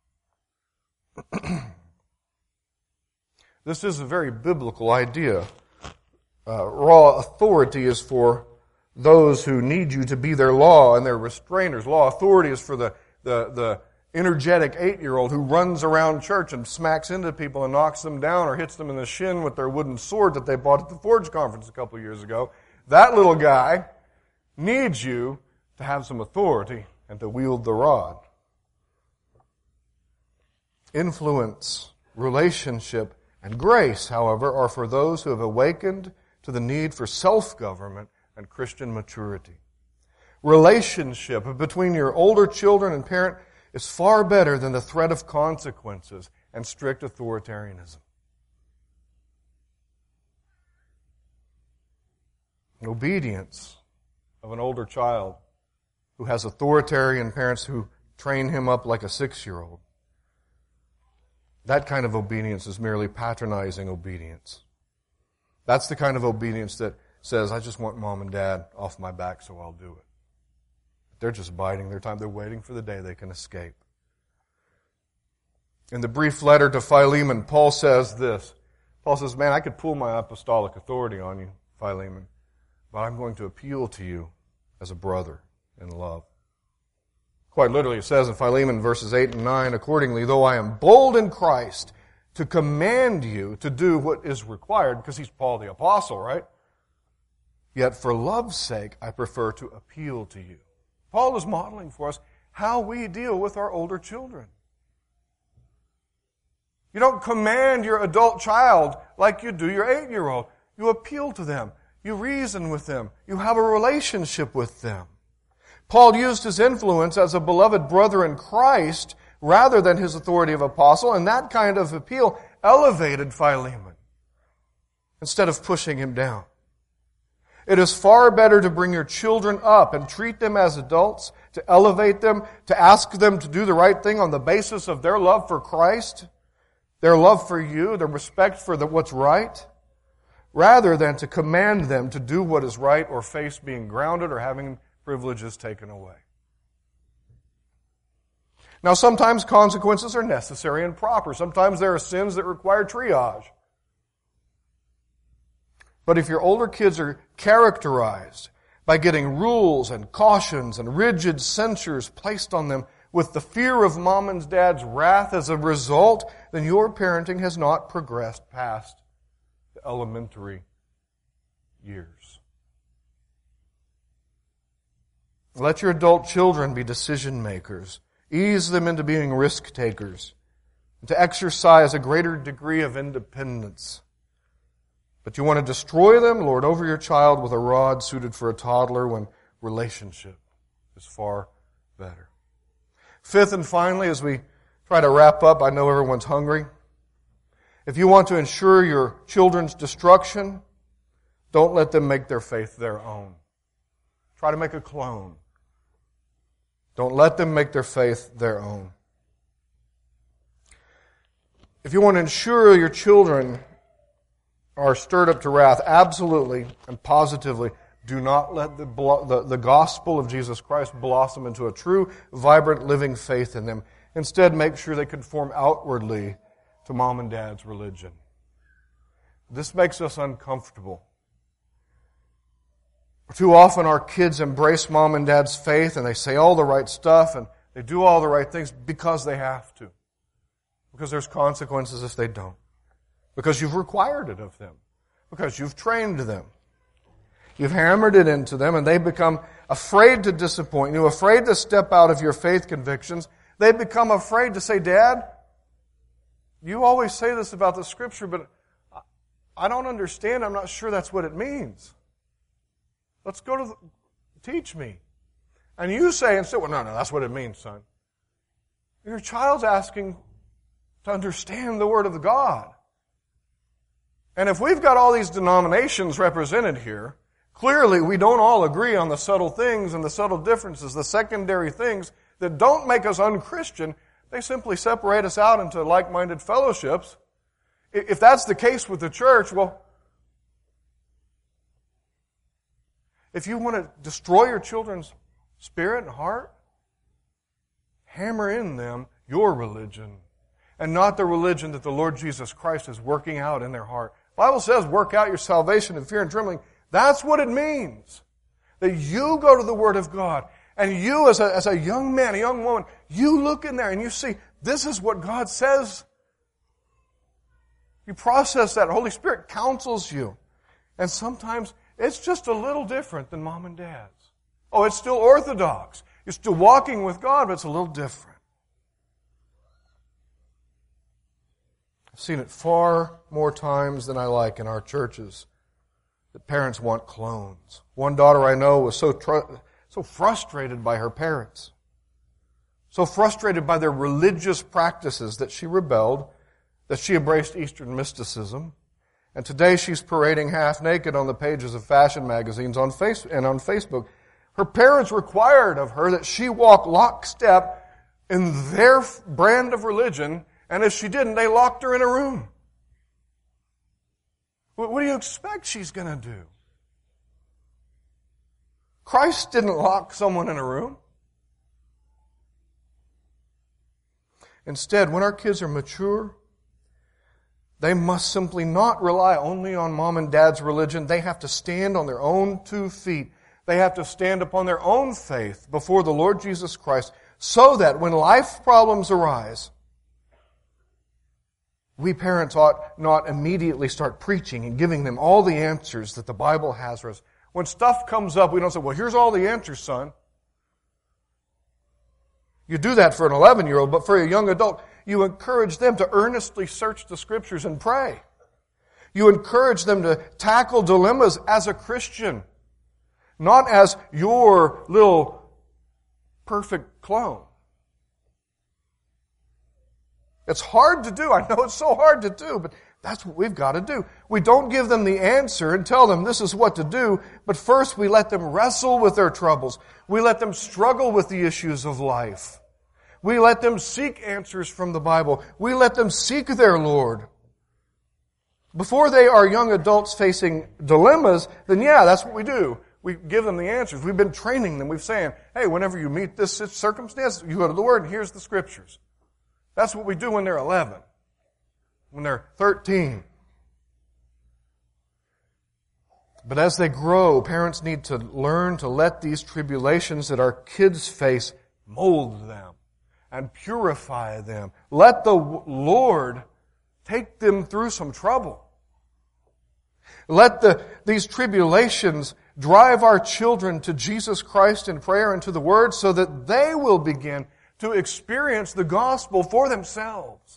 This is a very biblical idea. Raw authority is for those who need you to be their law and their restrainers. Law authority is for the energetic 8-year-old who runs around church and smacks into people and knocks them down or hits them in the shin with their wooden sword that they bought at the Forge Conference a couple of years ago. That little guy needs you to have some authority and to wield the rod. Influence, relationship, and grace, however, are for those who have awakened to the need for self-government and Christian maturity. Relationship between your older children and parent is far better than the threat of consequences and strict authoritarianism. Obedience of an older child who has authoritarian parents who train him up like a 6-year-old. That kind of obedience is merely patronizing obedience. That's the kind of obedience that says, I just want mom and dad off my back, so I'll do it. They're just biding their time. They're waiting for the day they can escape. In the brief letter to Philemon, Paul says this. Paul says, man, I could pull my apostolic authority on you, Philemon, but I'm going to appeal to you as a brother in love. Quite literally, it says in Philemon verses 8 and 9, accordingly, though I am bold in Christ to command you to do what is required, because he's Paul the apostle, right? Yet for love's sake, I prefer to appeal to you. Paul is modeling for us how we deal with our older children. You don't command your adult child like you do your 8-year-old. You appeal to them. You reason with them. You have a relationship with them. Paul used his influence as a beloved brother in Christ rather than his authority of apostle, and that kind of appeal elevated Philemon instead of pushing him down. It is far better to bring your children up and treat them as adults, to elevate them, to ask them to do the right thing on the basis of their love for Christ, their love for you, their respect for what's right, rather than to command them to do what is right or face being grounded or having privileges taken away. Now, sometimes consequences are necessary and proper. Sometimes there are sins that require triage. But if your older kids are characterized by getting rules and cautions and rigid censures placed on them with the fear of mom and dad's wrath as a result, then your parenting has not progressed past the elementary years. Let your adult children be decision makers. Ease them into being risk takers, and to exercise a greater degree of independence. But you want to destroy them, lord over your child with a rod suited for a toddler when relationship is far better. Fifth and finally, as we try to wrap up, I know everyone's hungry. If you want to ensure your children's destruction, don't let them make their faith their own. Try to make a clone. Don't let them make their faith their own. If you want to ensure your children are stirred up to wrath, absolutely and positively, do not let the gospel of Jesus Christ blossom into a true, vibrant, living faith in them. Instead, make sure they conform outwardly to mom and dad's religion. this makes us uncomfortable. Too often our kids embrace mom and dad's faith and they say all the right stuff and they do all the right things because they have to. Because there's consequences if they don't. Because you've required it of them. Because you've trained them. You've hammered it into them and they become afraid to disappoint you, afraid to step out of your faith convictions. They become afraid to say, Dad, you always say this about the Scripture, but I don't understand. I'm not sure that's what it means. Let's go to teach me. And you say instead, well, no, that's what it means, son. Your child's asking to understand the Word of God. And if we've got all these denominations represented here, clearly we don't all agree on the subtle things and the subtle differences, the secondary things that don't make us unchristian. They simply separate us out into like-minded fellowships. If that's the case with the church, well, if you want to destroy your children's spirit and heart, hammer in them your religion and not the religion that the Lord Jesus Christ is working out in their heart. The Bible says, work out your salvation in fear and trembling. That's what it means. That you go to the Word of God and you as a young man, a young woman, you look in there and you see, this is what God says. You process that. The Holy Spirit counsels you. And sometimes it's just a little different than mom and dad's. Oh, it's still orthodox. You're still walking with God, but it's a little different. I've seen it far more times than I like in our churches that parents want clones. One daughter I know was so frustrated by her parents, so frustrated by their religious practices that she rebelled, that she embraced Eastern mysticism. And today she's parading half naked on the pages of fashion magazines on Facebook. Her parents required of her that she walk lockstep in their brand of religion, and if she didn't, they locked her in a room. What do you expect she's going to do? Christ didn't lock someone in a room. Instead, when our kids are mature, they must simply not rely only on mom and dad's religion. They have to stand on their own 2 feet. They have to stand upon their own faith before the Lord Jesus Christ so that when life problems arise, we parents ought not immediately start preaching and giving them all the answers that the Bible has for us. When stuff comes up, we don't say, well, here's all the answers, son. You do that for an 11-year-old, but for a young adult, you encourage them to earnestly search the Scriptures and pray. You encourage them to tackle dilemmas as a Christian, not as your little perfect clone. It's hard to do. I know it's so hard to do, but that's what we've got to do. We don't give them the answer and tell them this is what to do, but first we let them wrestle with their troubles. We let them struggle with the issues of life. We let them seek answers from the Bible. We let them seek their Lord. Before they are young adults facing dilemmas, then that's what we do. We give them the answers. We've been training them. We've saying, hey, whenever you meet this circumstance, you go to the Word and here's the Scriptures. That's what we do when they're 11, when they're 13. But as they grow, parents need to learn to let these tribulations that our kids face mold them and purify them. Let the Lord take them through some trouble. Let these tribulations drive our children to Jesus Christ in prayer and to the Word so that they will begin to experience the gospel for themselves.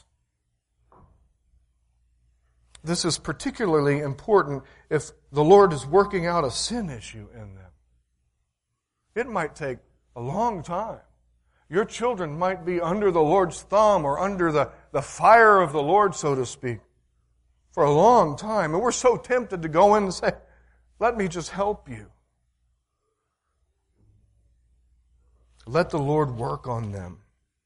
This is particularly important if the Lord is working out a sin issue in them. It might take a long time. Your children might be under the Lord's thumb or under the fire of the Lord, so to speak, for a long time. And we're so tempted to go in and say, let me just help you. Let the Lord work on them.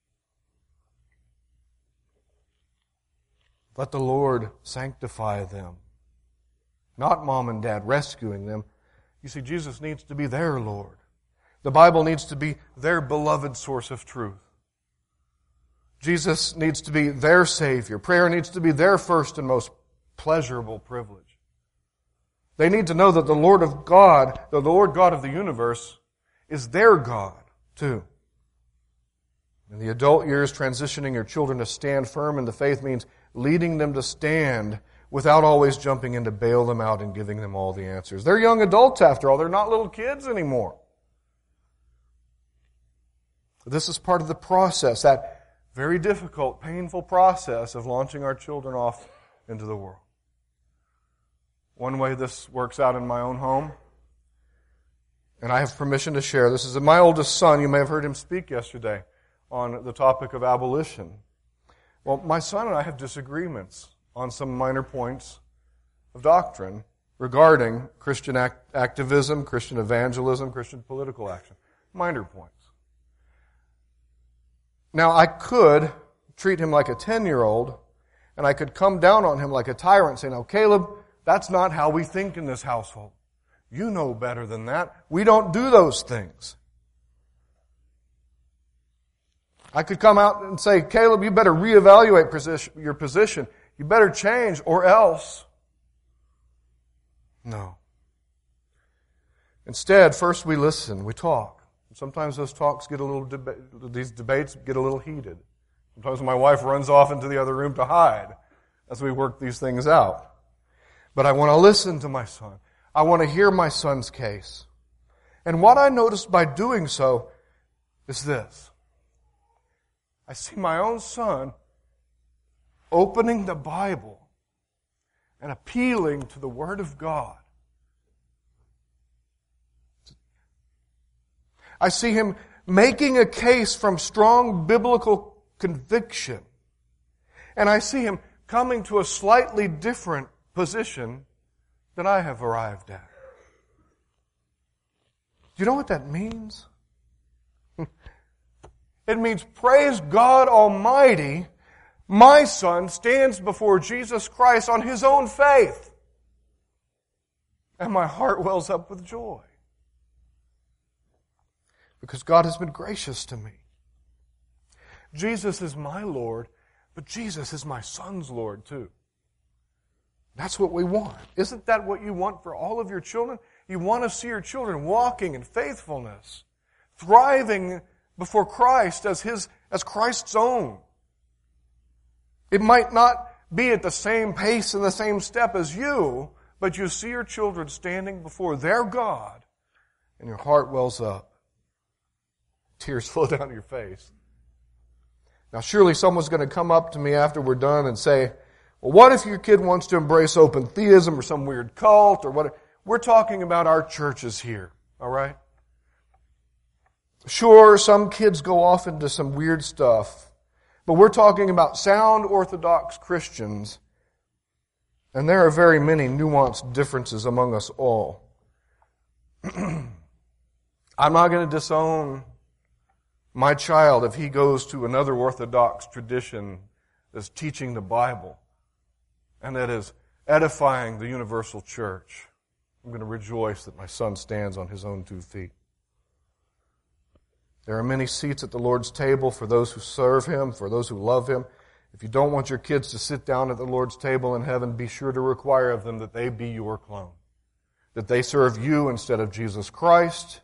Let the Lord sanctify them. Not mom and dad rescuing them. You see, Jesus needs to be their Lord. The Bible needs to be their beloved source of truth. Jesus needs to be their Savior. Prayer needs to be their first and most pleasurable privilege. They need to know that the Lord God of the universe, is their God, too. In the adult years, transitioning your children to stand firm in the faith means leading them to stand without always jumping in to bail them out and giving them all the answers. They're young adults, after all. They're not little kids anymore. This is part of the process, that very difficult, painful process of launching our children off into the world. One way this works out in my own home, and I have permission to share this, is that my oldest son, you may have heard him speak yesterday on the topic of abolition. Well, my son and I have disagreements on some minor points of doctrine regarding Christian activism, Christian evangelism, Christian political action. Minor points. Now, I could treat him like a 10-year-old, and I could come down on him like a tyrant, saying, "Now, Caleb, that's not how we think in this household. You know better than that. We don't do those things." I could come out and say, "Caleb, you better reevaluate your position. You better change, or else." No. Instead, first we listen, we talk. Sometimes those talks get these debates get a little heated. Sometimes my wife runs off into the other room to hide as we work these things out. But I want to listen to my son. I want to hear my son's case. And what I noticed by doing so is this. I see my own son opening the Bible and appealing to the Word of God. I see him making a case from strong biblical conviction. And I see him coming to a slightly different position than I have arrived at. Do you know what that means? It means, praise God Almighty, my son stands before Jesus Christ on his own faith. And my heart wells up with joy. Because God has been gracious to me. Jesus is my Lord, but Jesus is my son's Lord too. That's what we want. Isn't that what you want for all of your children? You want to see your children walking in faithfulness, thriving before Christ as Christ's own. It might not be at the same pace and the same step as you, but you see your children standing before their God, and your heart wells up. Tears flow down your face. Now, surely someone's going to come up to me after we're done and say, "Well, what if your kid wants to embrace open theism or some weird cult or what?" We're talking about our churches here, all right? Sure, some kids go off into some weird stuff, but we're talking about sound Orthodox Christians, and there are very many nuanced differences among us all. I'm not going to disown my child if he goes to another Orthodox tradition that's teaching the Bible and that is edifying the universal church. I'm going to rejoice that my son stands on his own 2 feet. There are many seats at the Lord's table for those who serve Him, for those who love Him. If you don't want your kids to sit down at the Lord's table in heaven, be sure to require of them that they be your clone, that they serve you instead of Jesus Christ.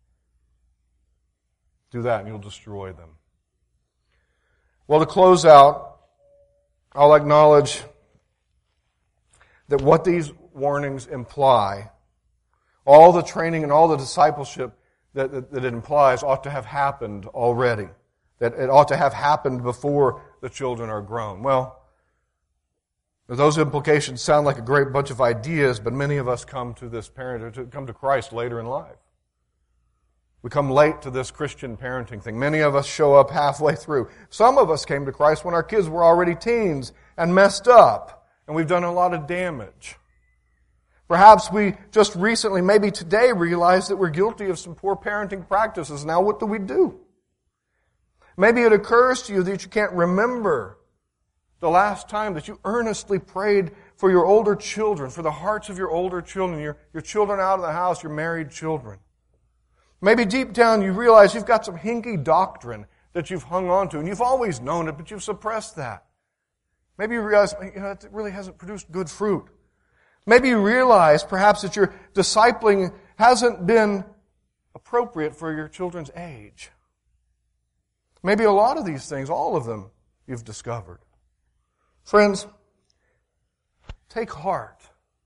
Do that and you'll destroy them. Well, to close out, I'll acknowledge that what these warnings imply, all the training and all the discipleship that it implies ought to have happened already. That it ought to have happened before the children are grown. Well, those implications sound like a great bunch of ideas, but many of us come to Christ later in life. We come late to this Christian parenting thing. Many of us show up halfway through. Some of us came to Christ when our kids were already teens and messed up, and we've done a lot of damage. Perhaps we just recently, maybe today, realized that we're guilty of some poor parenting practices. Now what do we do? Maybe it occurs to you that you can't remember the last time that you earnestly prayed for your older children, for the hearts of your older children, your children out of the house, your married children. Maybe deep down you realize you've got some hinky doctrine that you've hung on to, and you've always known it, but you've suppressed that. Maybe you realize, it really hasn't produced good fruit. Maybe you realize perhaps that your discipling hasn't been appropriate for your children's age. Maybe a lot of these things, all of them, you've discovered. Friends, take heart.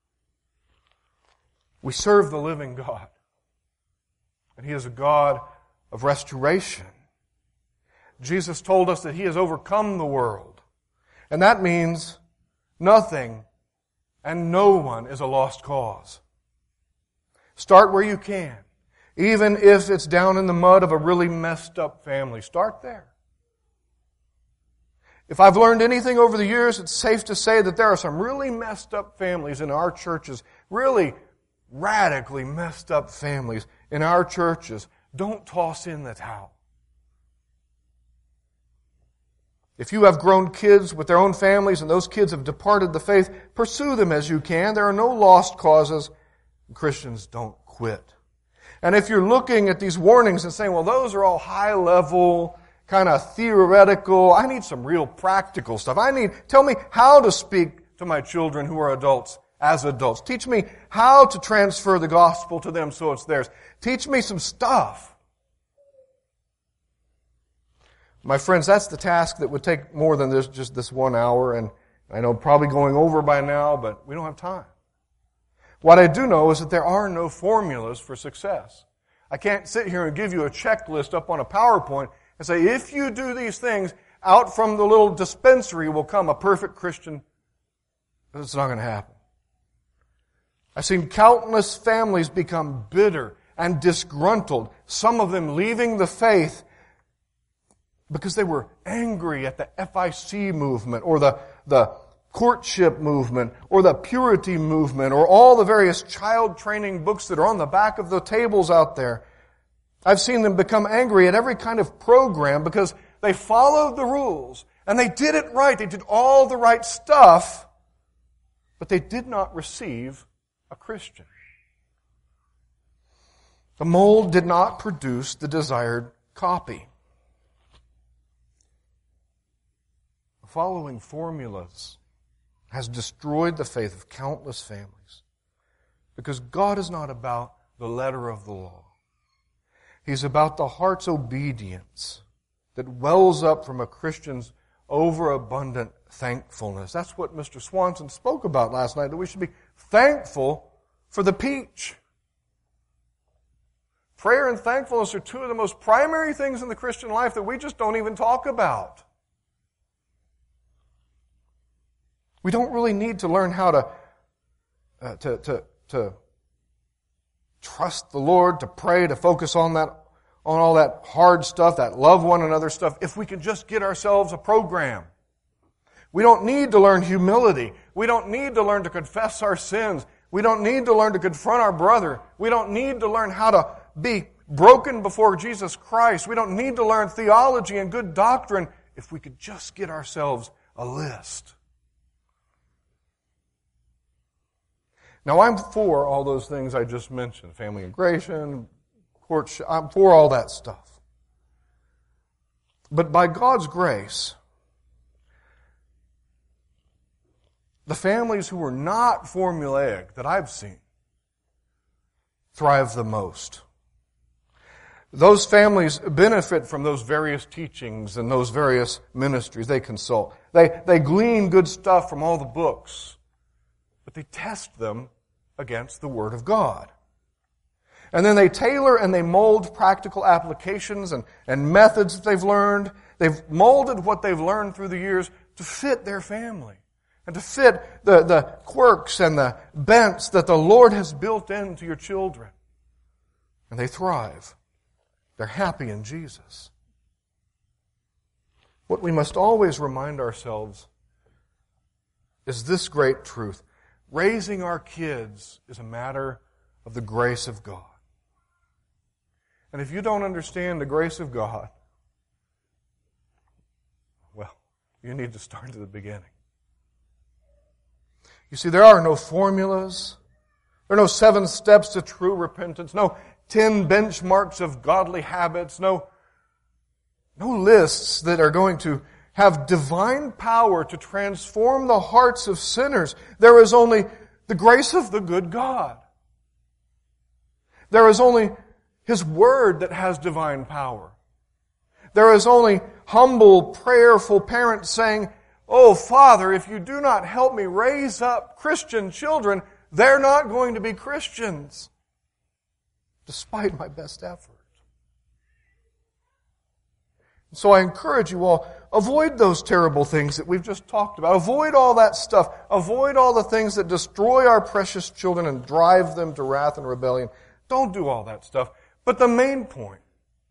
We serve the living God. And He is a God of restoration. Jesus told us that He has overcome the world. And that means nothing and no one is a lost cause. Start where you can. Even if it's down in the mud of a really messed up family. Start there. If I've learned anything over the years, it's safe to say that there are some really messed up families in our churches. Really radically messed up families in our churches. Don't toss in the towel. If you have grown kids with their own families and those kids have departed the faith, pursue them as you can. There are no lost causes. Christians don't quit. And if you're looking at these warnings and saying, well, those are all high level, kind of theoretical, I need some real practical stuff. Tell me how to speak to my children who are adults as adults. Teach me how to transfer the gospel to them so it's theirs. Teach me some stuff. My friends, that's the task that would take more than just this 1 hour, and I know probably going over by now, but we don't have time. What I do know is that there are no formulas for success. I can't sit here and give you a checklist up on a PowerPoint and say, if you do these things, out from the little dispensary will come a perfect Christian. It's not going to happen. I've seen countless families become bitter and disgruntled, some of them leaving the faith because they were angry at the FIC movement or the courtship movement or the purity movement or all the various child training books that are on the back of the tables out there. I've seen them become angry at every kind of program because they followed the rules and they did it right. They did all the right stuff, but they did not receive a Christian. The mold did not produce the desired copy. Following formulas has destroyed the faith of countless families because God is not about the letter of the law. He's about the heart's obedience that wells up from a Christian's overabundant thankfulness. That's what Mr. Swanson spoke about last night, that we should be thankful for the peach. Prayer and thankfulness are two of the most primary things in the Christian life that we just don't even talk about. We don't really need to learn how to trust the Lord, to pray, to focus on all that hard stuff, that love one another stuff, if we can just get ourselves a program. We don't need to learn humility. We don't need to learn to confess our sins. We don't need to learn to confront our brother. We don't need to learn how to be broken before Jesus Christ. We don't need to learn theology and good doctrine if we could just get ourselves a list. Now, I'm for all those things I just mentioned, family integration, courtship. I'm for all that stuff. But by God's grace, the families who were not formulaic that I've seen thrive the most. Those families benefit from those various teachings and those various ministries they consult. They glean good stuff from all the books, but they test them against the Word of God. And then they tailor and they mold practical applications and methods that they've learned. They've molded what they've learned through the years to fit their family and to fit the quirks and the bents that the Lord has built into your children. And they thrive. They're happy in Jesus. What we must always remind ourselves is this great truth. Raising our kids is a matter of the grace of God. And if you don't understand the grace of God, well, you need to start at the beginning. You see, there are no formulas. There are no 7 steps to true repentance. No 10 benchmarks of godly habits. No lists that are going to have divine power to transform the hearts of sinners. There is only the grace of the good God. There is only His Word that has divine power. There is only humble, prayerful parents saying, "Oh, Father, if you do not help me raise up Christian children, they're not going to be Christians, despite my best effort." So I encourage you all, avoid those terrible things that we've just talked about. Avoid all that stuff. Avoid all the things that destroy our precious children and drive them to wrath and rebellion. Don't do all that stuff. But the main point,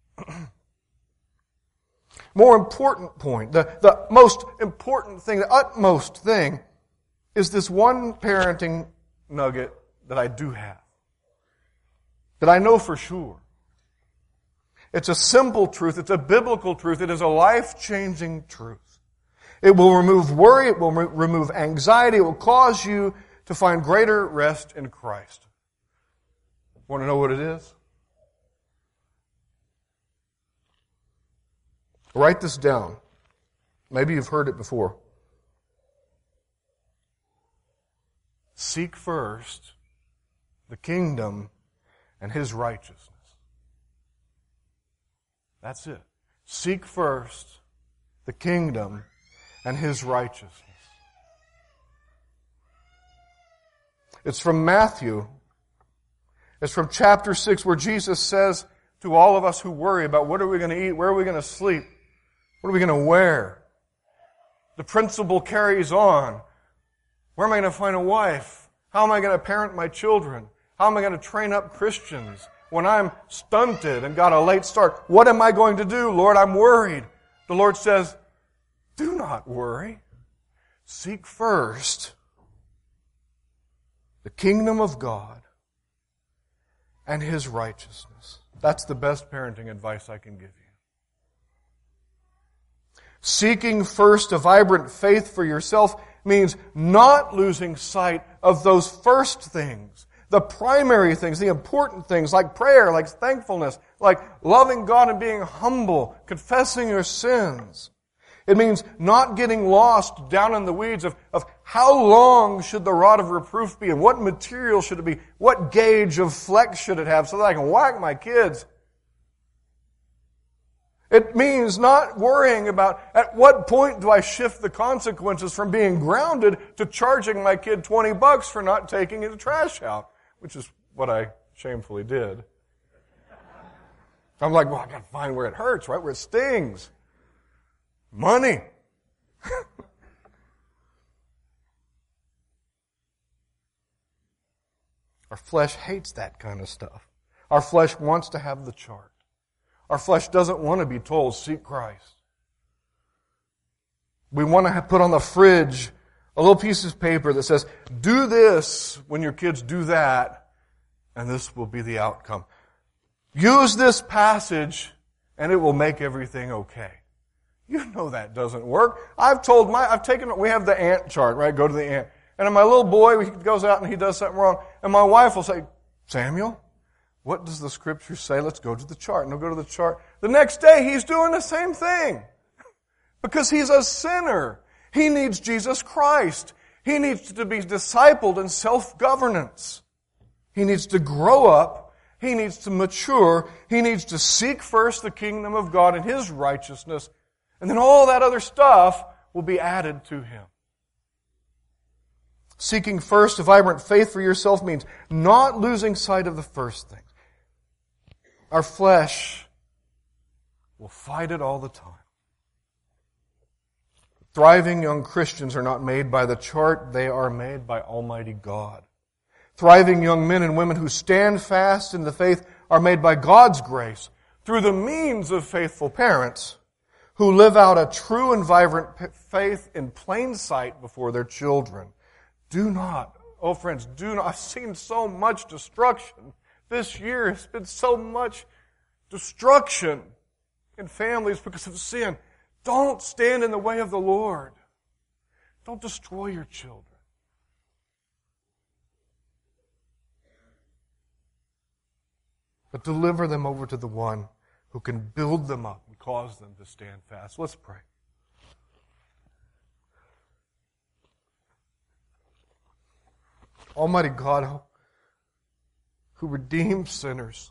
more important point, the most important thing, the utmost thing, is this one parenting nugget that I do have, that I know for sure. It's a simple truth. It's a biblical truth. It is a life-changing truth. It will remove worry. It will remove anxiety. It will cause you to find greater rest in Christ. Want to know what it is? Write this down. Maybe you've heard it before. Seek first the kingdom and His righteousness. That's it. Seek first the kingdom and His righteousness. It's from Matthew. It's from chapter 6 where Jesus says to all of us who worry about what are we going to eat, where are we going to sleep, what are we going to wear. The principle carries on. Where am I going to find a wife? How am I going to parent my children? How am I going to train up Christians? When I'm stunted and got a late start, what am I going to do? Lord, I'm worried. The Lord says, do not worry. Seek first the kingdom of God and His righteousness. That's the best parenting advice I can give you. Seeking first a vibrant faith for yourself means not losing sight of those first things. The primary things, the important things, like prayer, like thankfulness, like loving God and being humble, confessing your sins. It means not getting lost down in the weeds of how long should the rod of reproof be and what material should it be, what gauge of flex should it have so that I can whack my kids. It means not worrying about at what point do I shift the consequences from being grounded to charging my kid $20 for not taking the trash out. Which is what I shamefully did. I'm like, well, I got to find where it hurts, right? Where it stings. Money. Our flesh hates that kind of stuff. Our flesh wants to have the chart. Our flesh doesn't want to be told, seek Christ. We want to put on the fridge a little piece of paper that says, do this when your kids do that, and this will be the outcome. Use this passage, and it will make everything okay. You know that doesn't work. we have the ant chart, right? Go to the ant. And my little boy, he goes out and he does something wrong, and my wife will say, Samuel, what does the Scripture say? Let's go to the chart. And he'll go to the chart. The next day, he's doing the same thing. Because he's a sinner. He needs Jesus Christ. He needs to be discipled in self-governance. He needs to grow up. He needs to mature. He needs to seek first the kingdom of God and His righteousness. And then all that other stuff will be added to him. Seeking first a vibrant faith for yourself means not losing sight of the first things. Our flesh will fight it all the time. Thriving young Christians are not made by the chart, they are made by Almighty God. Thriving young men and women who stand fast in the faith are made by God's grace through the means of faithful parents who live out a true and vibrant faith in plain sight before their children. Do not, oh friends, do not. I've seen so much destruction. This year has been so much destruction in families because of sin. Don't stand in the way of the Lord. Don't destroy your children. But deliver them over to the one who can build them up and cause them to stand fast. Let's pray. Almighty God, who redeems sinners.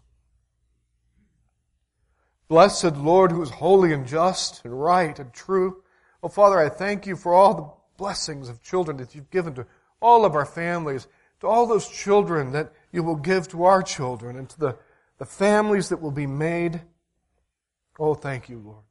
Blessed Lord, who is holy and just and right and true. Oh, Father, I thank you for all the blessings of children that you've given to all of our families, to all those children that you will give to our children, and to the families that will be made. Oh, thank you, Lord.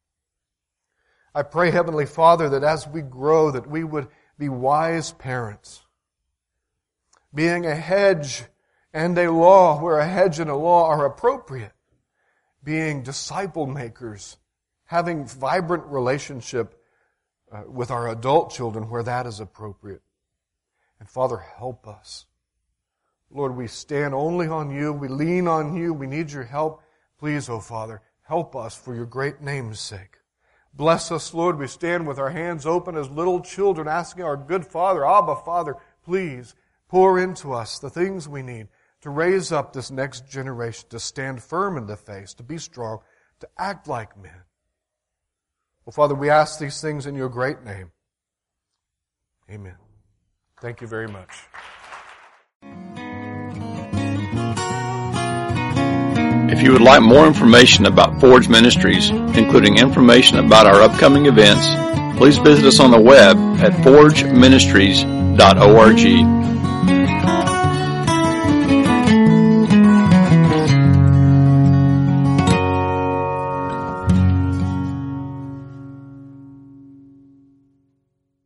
I pray, Heavenly Father, that as we grow, that we would be wise parents, being a hedge and a law where a hedge and a law are appropriate, being disciple makers, having vibrant relationship with our adult children where that is appropriate. And Father, help us. Lord, we stand only on you. We lean on you. We need your help. Please, oh Father, help us for your great name's sake. Bless us, Lord. We stand with our hands open as little children, asking our good Father, Abba, Father, please pour into us the things we need to raise up this next generation, to stand firm in the face, to be strong, to act like men. Well, Father, we ask these things in your great name. Amen. Thank you very much. If you would like more information about Forge Ministries, including information about our upcoming events, please visit us on the web at forgeministries.org.